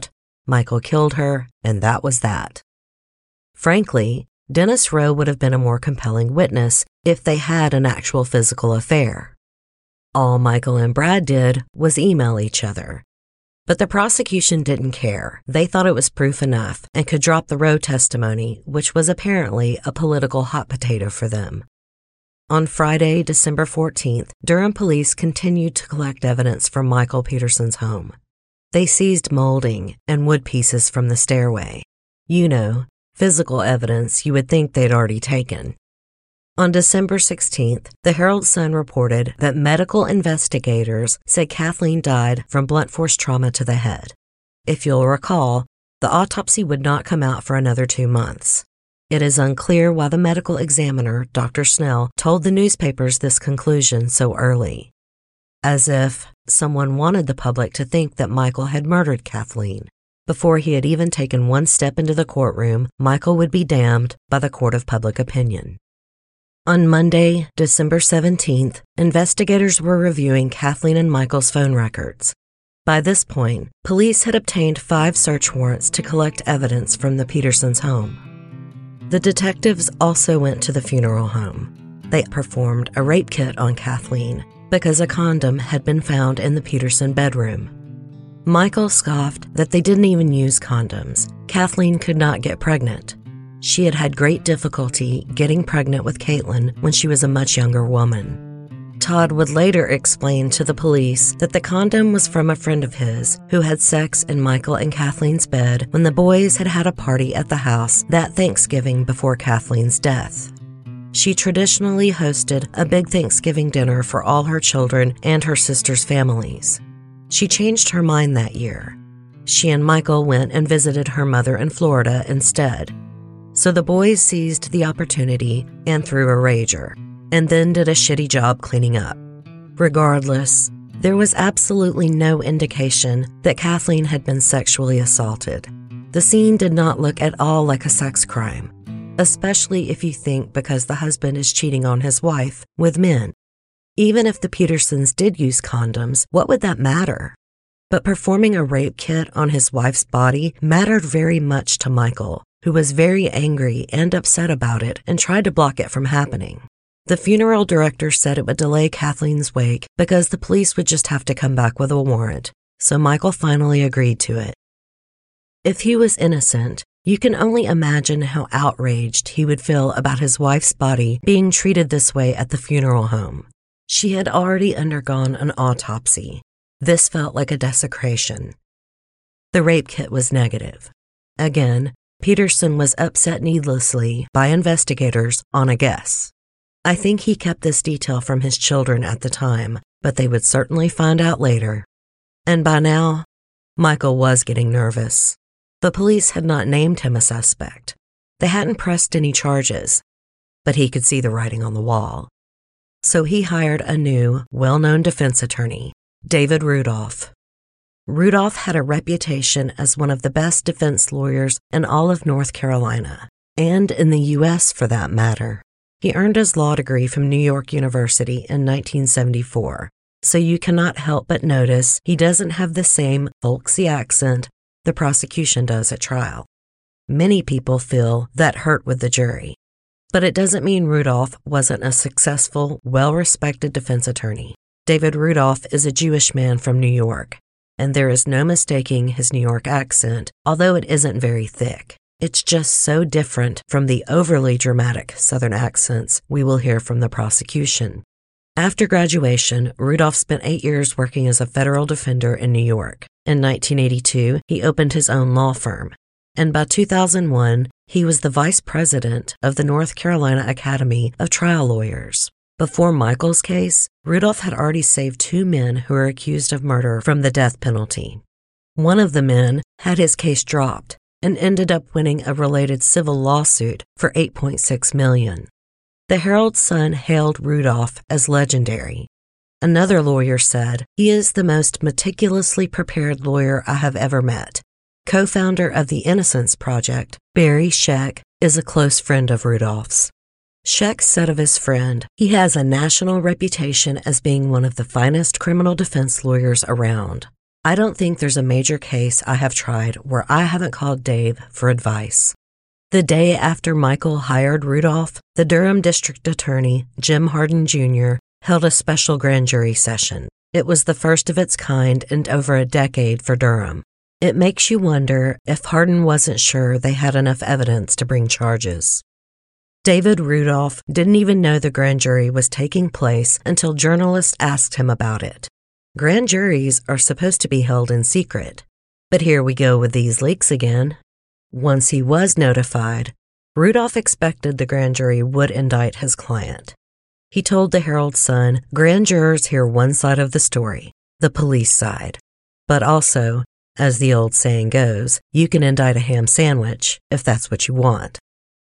Michael killed her, and that was that. Frankly, Dennis Rowe would have been a more compelling witness if they had an actual physical affair. All Michael and Brad did was email each other. But the prosecution didn't care. They thought it was proof enough and could drop the Rowe testimony, which was apparently a political hot potato for them. On Friday, December fourteenth, Durham police continued to collect evidence from Michael Peterson's home. They seized molding and wood pieces from the stairway. You know, physical evidence you would think they'd already taken. On December sixteenth, the Herald-Sun reported that medical investigators said Kathleen died from blunt force trauma to the head. If you'll recall, the autopsy would not come out for another two months. It is unclear why the medical examiner, Doctor Snell, told the newspapers this conclusion so early. As if someone wanted the public to think that Michael had murdered Kathleen. Before he had even taken one step into the courtroom, Michael would be damned by the court of public opinion. On Monday, December seventeenth, investigators were reviewing Kathleen and Michael's phone records. By this point, police had obtained five search warrants to collect evidence from the Petersons' home. The detectives also went to the funeral home. They performed a rape kit on Kathleen because a condom had been found in the Peterson bedroom. Michael scoffed that they didn't even use condoms. Kathleen could not get pregnant. She had had great difficulty getting pregnant with Caitlin when she was a much younger woman. Todd would later explain to the police that the condom was from a friend of his who had sex in Michael and Kathleen's bed when the boys had had a party at the house that Thanksgiving before Kathleen's death. She traditionally hosted a big Thanksgiving dinner for all her children and her sisters' families. She changed her mind that year. She and Michael went and visited her mother in Florida instead. So the boys seized the opportunity and threw a rager, and then did a shitty job cleaning up. Regardless, there was absolutely no indication that Kathleen had been sexually assaulted. The scene did not look at all like a sex crime, especially if you think because the husband is cheating on his wife with men. Even if the Petersons did use condoms, what would that matter? But performing a rape kit on his wife's body mattered very much to Michael, who was very angry and upset about it and tried to block it from happening. The funeral director said it would delay Kathleen's wake because the police would just have to come back with a warrant, so Michael finally agreed to it. If he was innocent, you can only imagine how outraged he would feel about his wife's body being treated this way at the funeral home. She had already undergone an autopsy. This felt like a desecration. The rape kit was negative. Again, Peterson was upset needlessly by investigators on a guess. I think he kept this detail from his children at the time, but they would certainly find out later. And by now, Michael was getting nervous. The police had not named him a suspect. They hadn't pressed any charges, but he could see the writing on the wall. So he hired a new, well-known defense attorney, David Rudolph. Rudolph had a reputation as one of the best defense lawyers in all of North Carolina, and in the U S for that matter. He earned his law degree from New York University in nineteen seventy-four, so you cannot help but notice he doesn't have the same folksy accent the prosecution does at trial. Many people feel that hurt with the jury, but it doesn't mean Rudolph wasn't a successful, well-respected defense attorney. David Rudolph is a Jewish man from New York, and there is no mistaking his New York accent, although it isn't very thick. It's just so different from the overly dramatic Southern accents we will hear from the prosecution. After graduation, Rudolph spent eight years working as a federal defender in New York. In nineteen eighty-two, he opened his own law firm, and by two thousand one, he was the vice president of the North Carolina Academy of Trial Lawyers. Before Michael's case, Rudolph had already saved two men who were accused of murder from the death penalty. One of the men had his case dropped and ended up winning a related civil lawsuit for eight point six million dollars. The Herald-Sun hailed Rudolph as legendary. Another lawyer said, "He is the most meticulously prepared lawyer I have ever met." Co-founder of the Innocence Project, Barry Scheck, is a close friend of Rudolph's. Scheck said of his friend, "He has a national reputation as being one of the finest criminal defense lawyers around. I don't think there's a major case I have tried where I haven't called Dave for advice. The day after Michael hired Rudolph, the Durham District Attorney, Jim Hardin Junior, held a special grand jury session. It was the first of its kind in over a decade for Durham. It makes you wonder if Hardin wasn't sure they had enough evidence to bring charges. David Rudolph didn't even know the grand jury was taking place until journalists asked him about it. Grand juries are supposed to be held in secret. But here we go with these leaks again. Once he was notified, Rudolph expected the grand jury would indict his client. He told the Herald-Sun, grand jurors hear one side of the story, the police side. But also, as the old saying goes, you can indict a ham sandwich if that's what you want.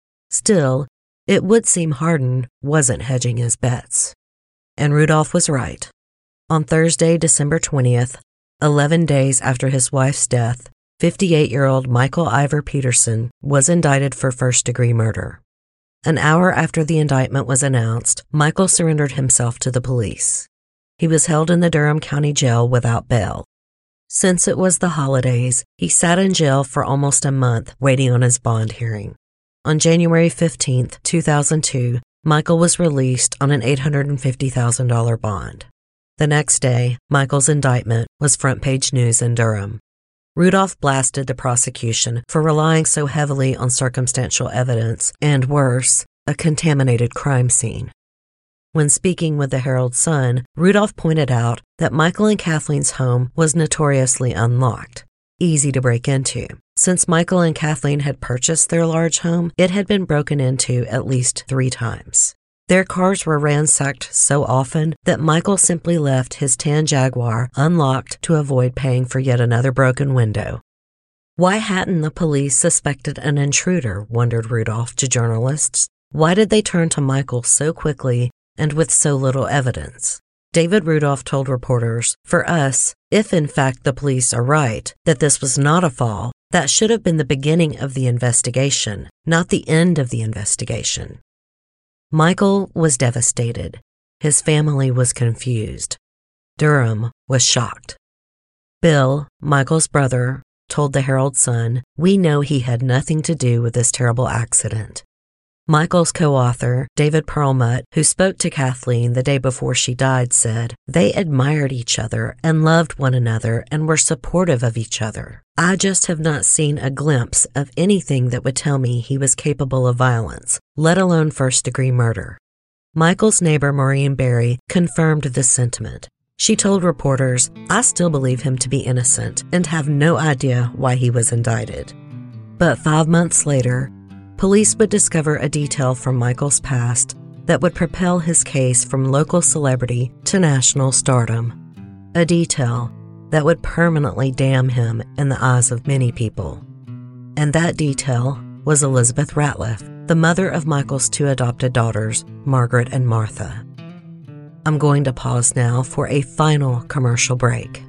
Still, it would seem Hardin wasn't hedging his bets. And Rudolph was right. On Thursday, December twentieth, eleven days after his wife's death, fifty-eight-year-old Michael Ivor Peterson was indicted for first-degree murder. An hour after the indictment was announced, Michael surrendered himself to the police. He was held in the Durham County Jail without bail. Since it was the holidays, he sat in jail for almost a month waiting on his bond hearing. On January fifteenth, two thousand two, Michael was released on an eight hundred fifty thousand dollars bond. The next day, Michael's indictment was front-page news in Durham. Rudolph blasted the prosecution for relying so heavily on circumstantial evidence and, worse, a contaminated crime scene. When speaking with the Herald-Sun, Rudolph pointed out that Michael and Kathleen's home was notoriously unlocked, easy to break into. Since Michael and Kathleen had purchased their large home, it had been broken into at least three times. Their cars were ransacked so often that Michael simply left his tan Jaguar unlocked to avoid paying for yet another broken window. Why hadn't the police suspected an intruder, wondered Rudolph to journalists. Why did they turn to Michael so quickly and with so little evidence? David Rudolph told reporters, for us, if in fact the police are right that this was not a fall, that should have been the beginning of the investigation, not the end of the investigation. Michael was devastated. His family was confused. Durham was shocked. Bill, Michael's brother, told the Herald-Sun, "We know he had nothing to do with this terrible accident." Michael's co-author, David Perlmutt, who spoke to Kathleen the day before she died, said, "They admired each other and loved one another and were supportive of each other. I just have not seen a glimpse of anything that would tell me he was capable of violence, let alone first-degree murder." Michael's neighbor, Maureen Berry, confirmed this sentiment. She told reporters, "I still believe him to be innocent and have no idea why he was indicted." But five months later, police would discover a detail from Michael's past that would propel his case from local celebrity to national stardom. A detail that would permanently damn him in the eyes of many people. And that detail was Elizabeth Ratliff, the mother of Michael's two adopted daughters, Margaret and Martha. I'm going to pause now for a final commercial break.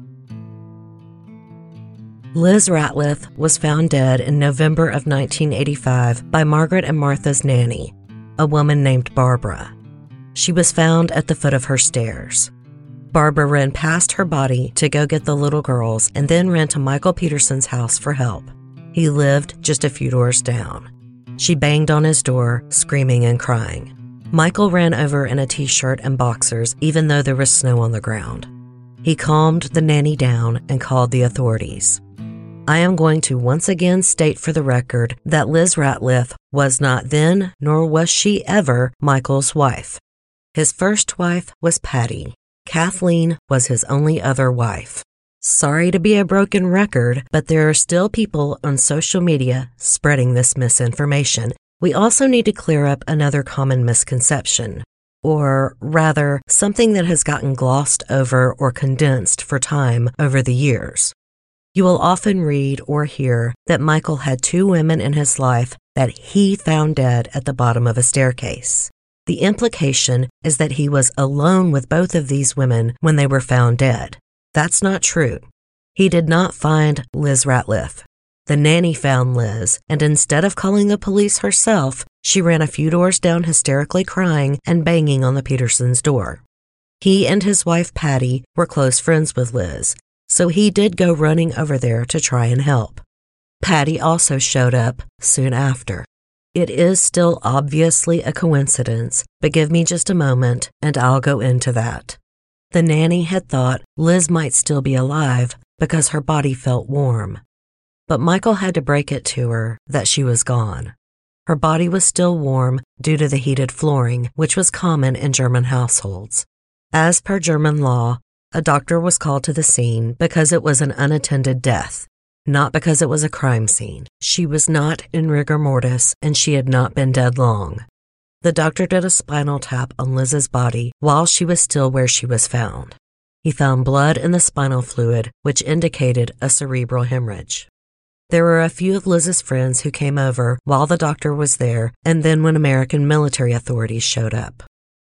Liz Ratliff was found dead in November of nineteen eighty-five by Margaret and Martha's nanny, a woman named Barbara. She was found at the foot of her stairs. Barbara ran past her body to go get the little girls and then ran to Michael Peterson's house for help. He lived just a few doors down. She banged on his door, screaming and crying. Michael ran over in a t-shirt and boxers, even though there was snow on the ground. He calmed the nanny down and called the authorities. I am going to once again state for the record that Liz Ratliff was not then, nor was she ever, Michael's wife. His first wife was Patty. Kathleen was his only other wife. Sorry to be a broken record, but there are still people on social media spreading this misinformation. We also need to clear up another common misconception, or rather, something that has gotten glossed over or condensed for time over the years. You will often read or hear that Michael had two women in his life that he found dead at the bottom of a staircase. The implication is that he was alone with both of these women when they were found dead. That's not true. He did not find Liz Ratliff. The nanny found Liz, and instead of calling the police herself, she ran a few doors down hysterically crying and banging on the Petersons' door. He and his wife Patty were close friends with Liz, so he did go running over there to try and help. Patty also showed up soon after. It is still obviously a coincidence, but give me just a moment and I'll go into that. The nanny had thought Liz might still be alive because her body felt warm. But Michael had to break it to her that she was gone. Her body was still warm due to the heated flooring, which was common in German households. As per German law, a doctor was called to the scene because it was an unattended death, not because it was a crime scene. She was not in rigor mortis and she had not been dead long. The doctor did a spinal tap on Liz's body while she was still where she was found. He found blood in the spinal fluid, which indicated a cerebral hemorrhage. There were a few of Liz's friends who came over while the doctor was there and then when American military authorities showed up.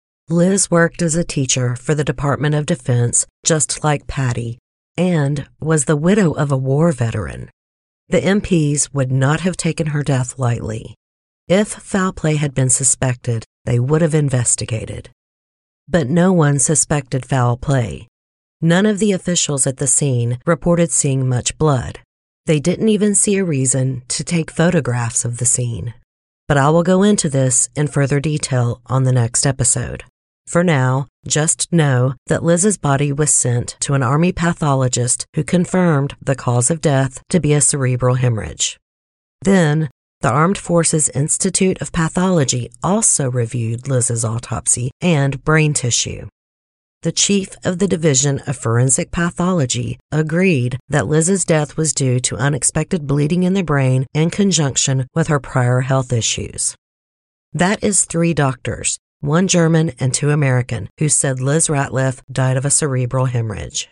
Liz worked as a teacher for the Department of Defense, just like Patty, and was the widow of a war veteran. The M Ps would not have taken her death lightly. If foul play had been suspected, they would have investigated. But no one suspected foul play. None of the officials at the scene reported seeing much blood. They didn't even see a reason to take photographs of the scene. But I will go into this in further detail on the next episode. For now, just know that Liz's body was sent to an Army pathologist who confirmed the cause of death to be a cerebral hemorrhage. Then, the Armed Forces Institute of Pathology also reviewed Liz's autopsy and brain tissue. The chief of the Division of Forensic Pathology agreed that Liz's death was due to unexpected bleeding in the brain in conjunction with her prior health issues. That is three doctors, one German and two American, who said Liz Ratliff died of a cerebral hemorrhage.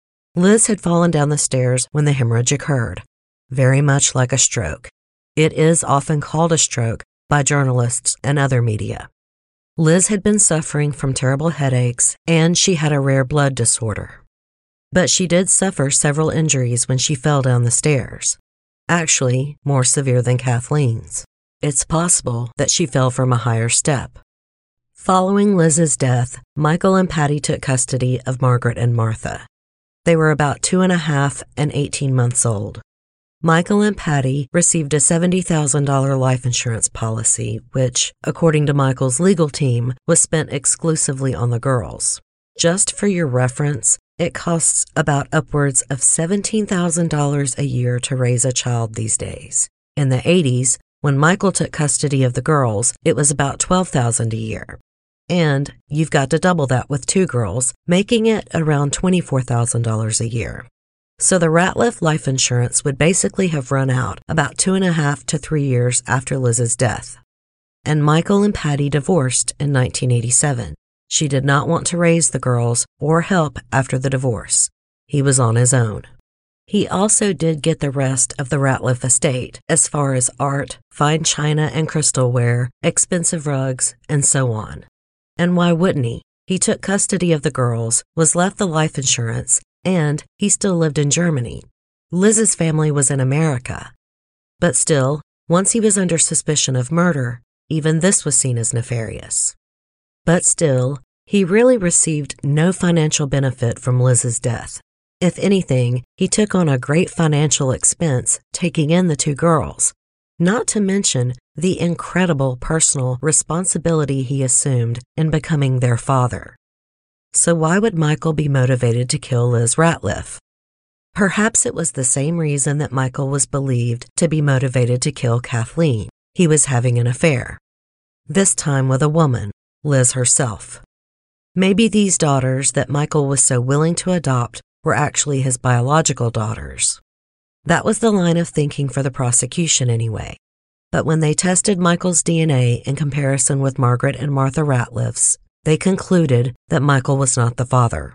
Liz had fallen down the stairs when the hemorrhage occurred, very much like a stroke. It is often called a stroke by journalists and other media. Liz had been suffering from terrible headaches, and she had a rare blood disorder. But she did suffer several injuries when she fell down the stairs, actually more severe than Kathleen's. It's possible that she fell from a higher step. Following Liz's death, Michael and Patty took custody of Margaret and Martha. They were about two and a half and eighteen months old. Michael and Patty received a seventy thousand dollars life insurance policy, which, according to Michael's legal team, was spent exclusively on the girls. Just for your reference, it costs about upwards of seventeen thousand dollars a year to raise a child these days. In the eighties, when Michael took custody of the girls, it was about twelve thousand dollars a year. And you've got to double that with two girls, making it around twenty-four thousand dollars a year. So the Ratliff life insurance would basically have run out about two and a half to three years after Liz's death. And Michael and Patty divorced in nineteen eighty-seven. She did not want to raise the girls or help after the divorce. He was on his own. He also did get the rest of the Ratliff estate, as far as art, fine china and crystalware, expensive rugs, and so on. And why wouldn't he? He took custody of the girls, was left the life insurance, and he still lived in Germany. Liz's family was in America. But still, once he was under suspicion of murder, even this was seen as nefarious. But still, he really received no financial benefit from Liz's death. If anything, he took on a great financial expense taking in the two girls, not to mention the incredible personal responsibility he assumed in becoming their father. So why would Michael be motivated to kill Liz Ratliff? Perhaps it was the same reason that Michael was believed to be motivated to kill Kathleen. He was having an affair. This time with a woman, Liz herself. Maybe these daughters that Michael was so willing to adopt were actually his biological daughters. That was the line of thinking for the prosecution anyway. But when they tested Michael's D N A in comparison with Margaret and Martha Ratliff's, they concluded that Michael was not the father.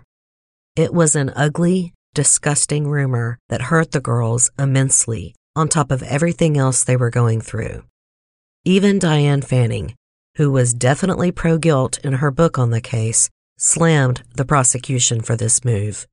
It was an ugly, disgusting rumor that hurt the girls immensely, on top of everything else they were going through. Even Diane Fanning, who was definitely pro-guilt in her book on the case, slammed the prosecution for this move.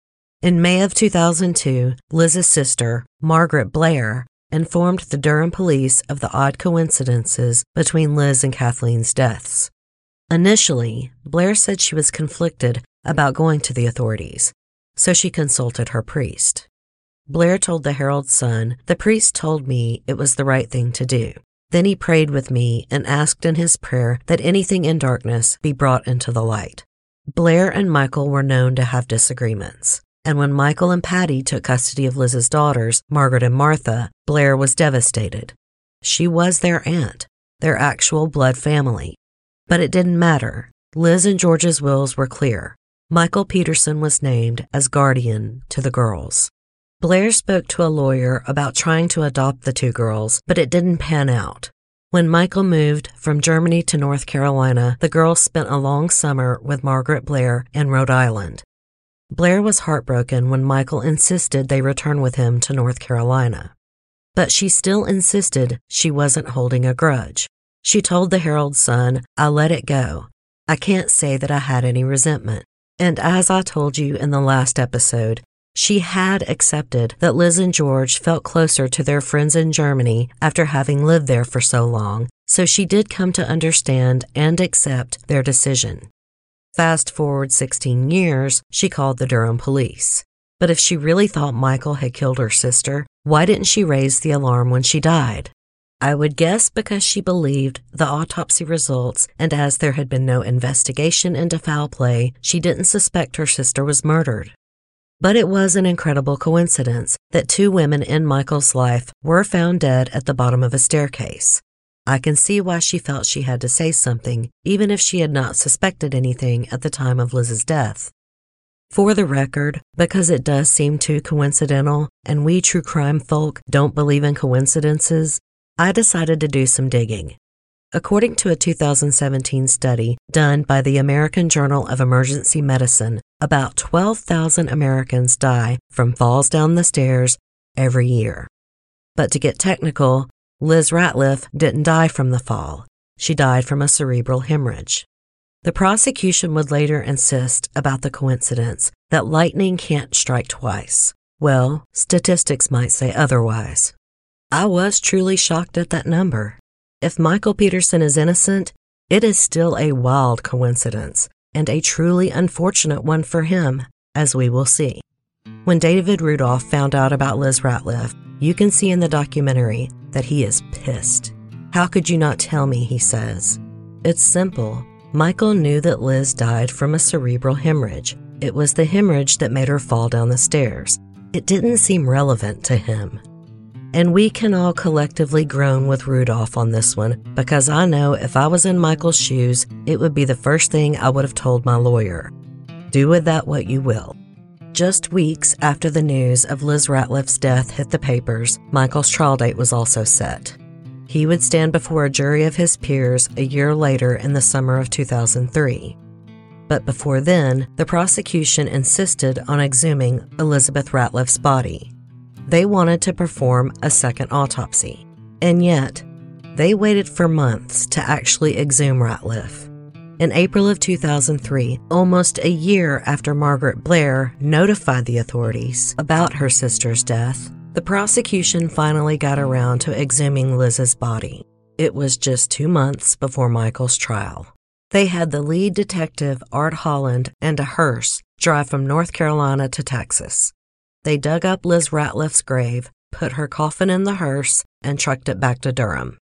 In May of two thousand two, Liz's sister, Margaret Blair, informed the Durham police of the odd coincidences between Liz and Kathleen's deaths. Initially, Blair said she was conflicted about going to the authorities. so she consulted her priest. Blair told the Herald Sun, "The priest told me it was the right thing to do. Then he prayed with me and asked in his prayer that anything in darkness be brought into the light." Blair and Michael were known to have disagreements, and when Michael and Patty took custody of Liz's daughters, Margaret and Martha, Blair was devastated. She was their aunt, their actual blood family. But it didn't matter. Liz and George's wills were clear. Michael Peterson was named as guardian to the girls. Blair spoke to a lawyer about trying to adopt the two girls, but it didn't pan out. When Michael moved from Germany to North Carolina, the girls spent a long summer with Margaret Blair in Rhode Island. Blair was heartbroken when Michael insisted they return with him to North Carolina. But she still insisted she wasn't holding a grudge. She told the Herald Sun, "I let it go. I can't say that I had any resentment." And as I told you in the last episode, she had accepted that Liz and George felt closer to their friends in Germany after having lived there for so long, so she did come to understand and accept their decision. Fast forward sixteen years, she called the Durham police. But if she really thought Michael had killed her sister, why didn't she raise the alarm when she died? I would guess because she believed the autopsy results, and as there had been no investigation into foul play, she didn't suspect her sister was murdered. But it was an incredible coincidence that two women in Michael's life were found dead at the bottom of a staircase. I can see why she felt she had to say something, even if she had not suspected anything at the time of Liz's death. For the record, because it does seem too coincidental, and we true crime folk don't believe in coincidences, I decided to do some digging. According to a two thousand seventeen study done by the American Journal of Emergency Medicine, about twelve thousand Americans die from falls down the stairs every year. But to get technical, Liz Ratliff didn't die from the fall. She died from a cerebral hemorrhage. The prosecution would later insist about the coincidence that lightning can't strike twice. Well, statistics might say otherwise. I was truly shocked at that number. If Michael Peterson is innocent, it is still a wild coincidence, and a truly unfortunate one for him, as we will see. When David Rudolph found out about Liz Ratliff, you can see in the documentary that he is pissed. "How could you not tell me?" he says. It's simple. Michael knew that Liz died from a cerebral hemorrhage. It was the hemorrhage that made her fall down the stairs. It didn't seem relevant to him. And we can all collectively groan with Rudolph on this one, because I know if I was in Michael's shoes, it would be the first thing I would have told my lawyer. Do with that what you will. Just weeks after the news of Liz Ratliff's death hit the papers, Michael's trial date was also set. He would stand before a jury of his peers a year later in the summer of two thousand three. But before then, the prosecution insisted on exhuming Elizabeth Ratliff's body. They wanted to perform a second autopsy, and yet they waited for months to actually exhume Ratliff. In April of two thousand three, almost a year after Margaret Blair notified the authorities about her sister's death, the prosecution finally got around to exhuming Liz's body. It was just two months before Michael's trial. They had the lead detective, Art Holland, and a hearse drive from North Carolina to Texas. They dug up Liz Ratliff's grave, put her coffin in the hearse, and trucked it back to Durham.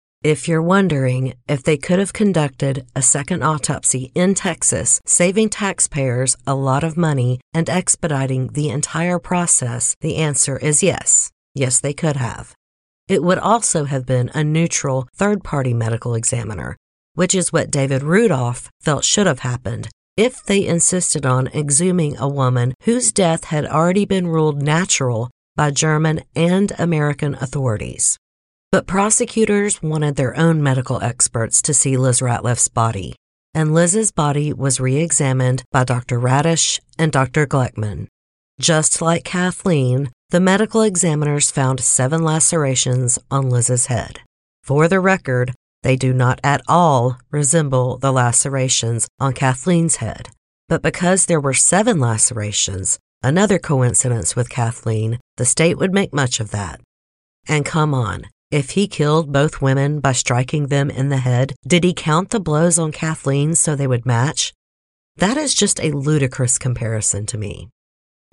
If you're wondering if they could have conducted a second autopsy in Texas, saving taxpayers a lot of money and expediting the entire process, the answer is yes. Yes, they could have. It would also have been a neutral third-party medical examiner, which is what David Rudolph felt should have happened if they insisted on exhuming a woman whose death had already been ruled natural by German and American authorities. But prosecutors wanted their own medical experts to see Liz Ratliff's body, and Liz's body was re-examined by Doctor Radish and Doctor Gleckman. Just like Kathleen, the medical examiners found seven lacerations on Liz's head. For the record, they do not at all resemble the lacerations on Kathleen's head. But because there were seven lacerations, another coincidence with Kathleen, the state would make much of that. And come on, if he killed both women by striking them in the head, did he count the blows on Kathleen so they would match? That is just a ludicrous comparison to me.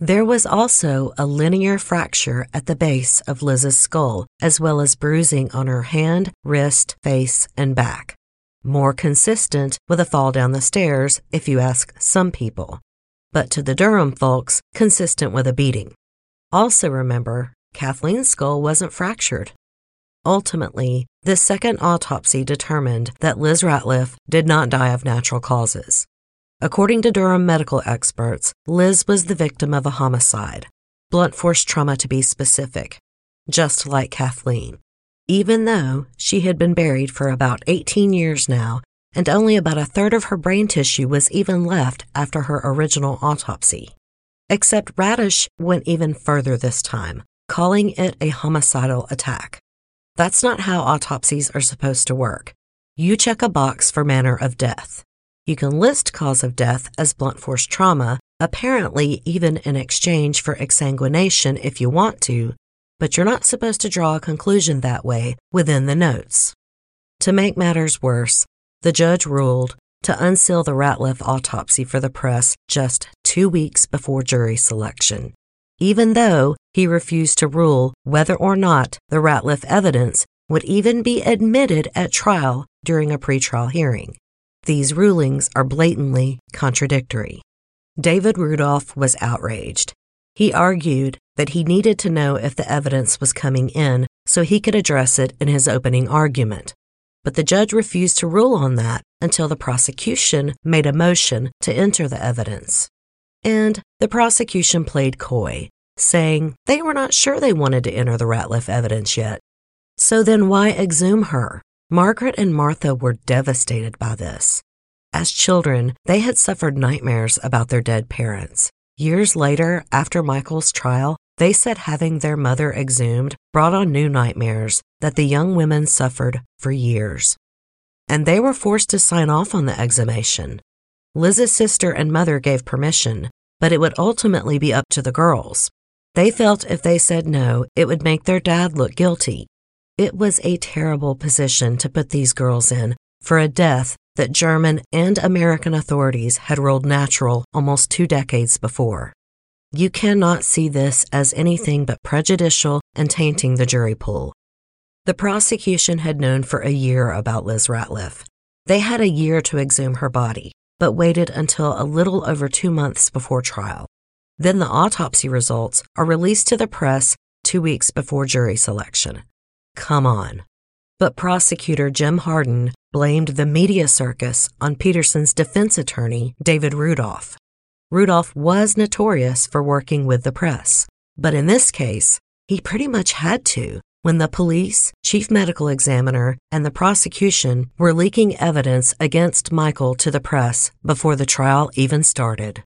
There was also a linear fracture at the base of Liz's skull, as well as bruising on her hand, wrist, face, and back. More consistent with a fall down the stairs, if you ask some people. But to the Durham folks, consistent with a beating. Also remember, Kathleen's skull wasn't fractured. Ultimately, this second autopsy determined that Liz Ratliff did not die of natural causes. According to Durham medical experts, Liz was the victim of a homicide, blunt force trauma to be specific, just like Kathleen. Even though she had been buried for about eighteen years now, and only about a third of her brain tissue was even left after her original autopsy. Except Radish went even further this time, calling it a homicidal attack. That's not how autopsies are supposed to work. You check a box for manner of death. You can list cause of death as blunt force trauma, apparently even in exchange for exsanguination if you want to, but you're not supposed to draw a conclusion that way within the notes. To make matters worse, the judge ruled to unseal the Ratliff autopsy for the press just two weeks before jury selection, even though he refused to rule whether or not the Ratliff evidence would even be admitted at trial during a pretrial hearing. These rulings are blatantly contradictory. David Rudolph was outraged. He argued that he needed to know if the evidence was coming in so he could address it in his opening argument. But the judge refused to rule on that until the prosecution made a motion to enter the evidence. And the prosecution played coy, saying they were not sure they wanted to enter the Ratliff evidence yet. So then why exhume her? Margaret and Martha were devastated by this. As children, they had suffered nightmares about their dead parents. Years later, after Michael's trial, they said having their mother exhumed brought on new nightmares that the young women suffered for years. And they were forced to sign off on the exhumation. Liz's sister and mother gave permission, but it would ultimately be up to the girls. They felt if they said no, it would make their dad look guilty. It was a terrible position to put these girls in for a death that German and American authorities had ruled natural almost two decades before. You cannot see this as anything but prejudicial and tainting the jury pool. The prosecution had known for a year about Liz Ratliff. They had a year to exhume her body, but waited until a little over two months before trial. Then the autopsy results are released to the press two weeks before jury selection. Come on. But prosecutor Jim Hardin blamed the media circus on Peterson's defense attorney, David Rudolph. Rudolph was notorious for working with the press, but in this case, he pretty much had to when the police, chief medical examiner, and the prosecution were leaking evidence against Michael to the press before the trial even started.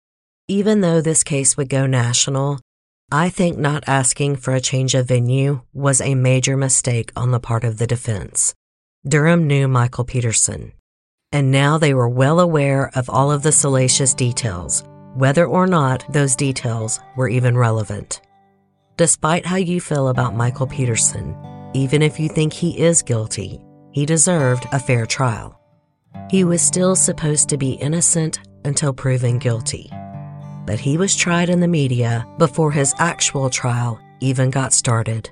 Even though this case would go national, I think not asking for a change of venue was a major mistake on the part of the defense. Durham knew Michael Peterson, and now they were well aware of all of the salacious details, whether or not those details were even relevant. Despite how you feel about Michael Peterson, even if you think he is guilty, he deserved a fair trial. He was still supposed to be innocent until proven guilty. But he was tried in the media before his actual trial even got started.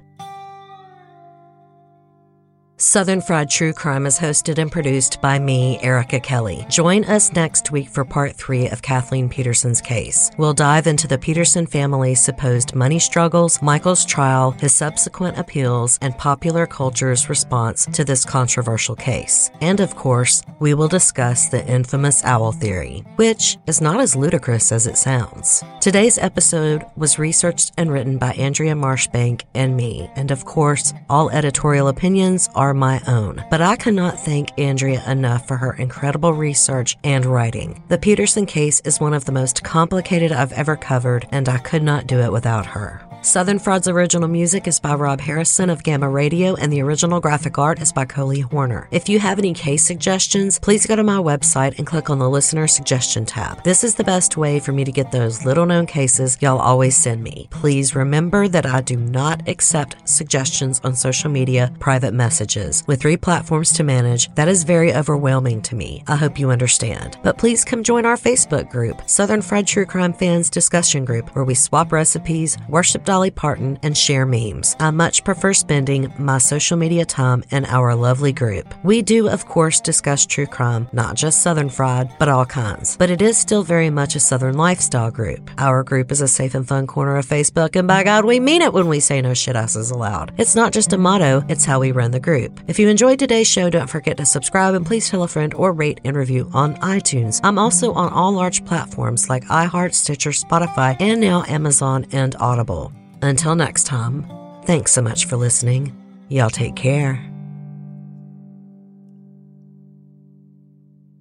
Southern Fried True Crime is hosted and produced by me, Erica Kelly. Join us next week for part three of Kathleen Peterson's case. We'll dive into the Peterson family's supposed money struggles, Michael's trial, his subsequent appeals, and popular culture's response to this controversial case. And of course, we will discuss the infamous owl theory, which is not as ludicrous as it sounds. Today's episode was researched and written by Andrea Marshbank and me, and of course, all editorial opinions are my own. But I cannot thank Andrea enough for her incredible research and writing. The Peterson case is one of the most complicated I've ever covered, and I could not do it without her. Southern Fraud's original music is by Rob Harrison of Gamma Radio, and the original graphic art is by Coley Horner. If you have any case suggestions, please go to my website and click on the Listener Suggestion tab. This is the best way for me to get those little-known cases y'all always send me. Please remember that I do not accept suggestions on social media private messages. With three platforms to manage, that is very overwhelming to me. I hope you understand. But please come join our Facebook group, Southern Fried True Crime Fans Discussion Group, where we swap recipes, worship Dolly Parton, and share memes. I much prefer spending my social media time in our lovely group. We do, of course, discuss true crime, not just Southern Fried, but all kinds. But it is still very much a Southern lifestyle group. Our group is a safe and fun corner of Facebook, and by God, we mean it when we say no shit asses allowed. It's not just a motto, it's how we run the group. If you enjoyed today's show, don't forget to subscribe and please tell a friend or rate and review on iTunes. I'm also on all large platforms like iHeart, Stitcher, Spotify, and now Amazon and Audible. Until next time, thanks so much for listening. Y'all take care.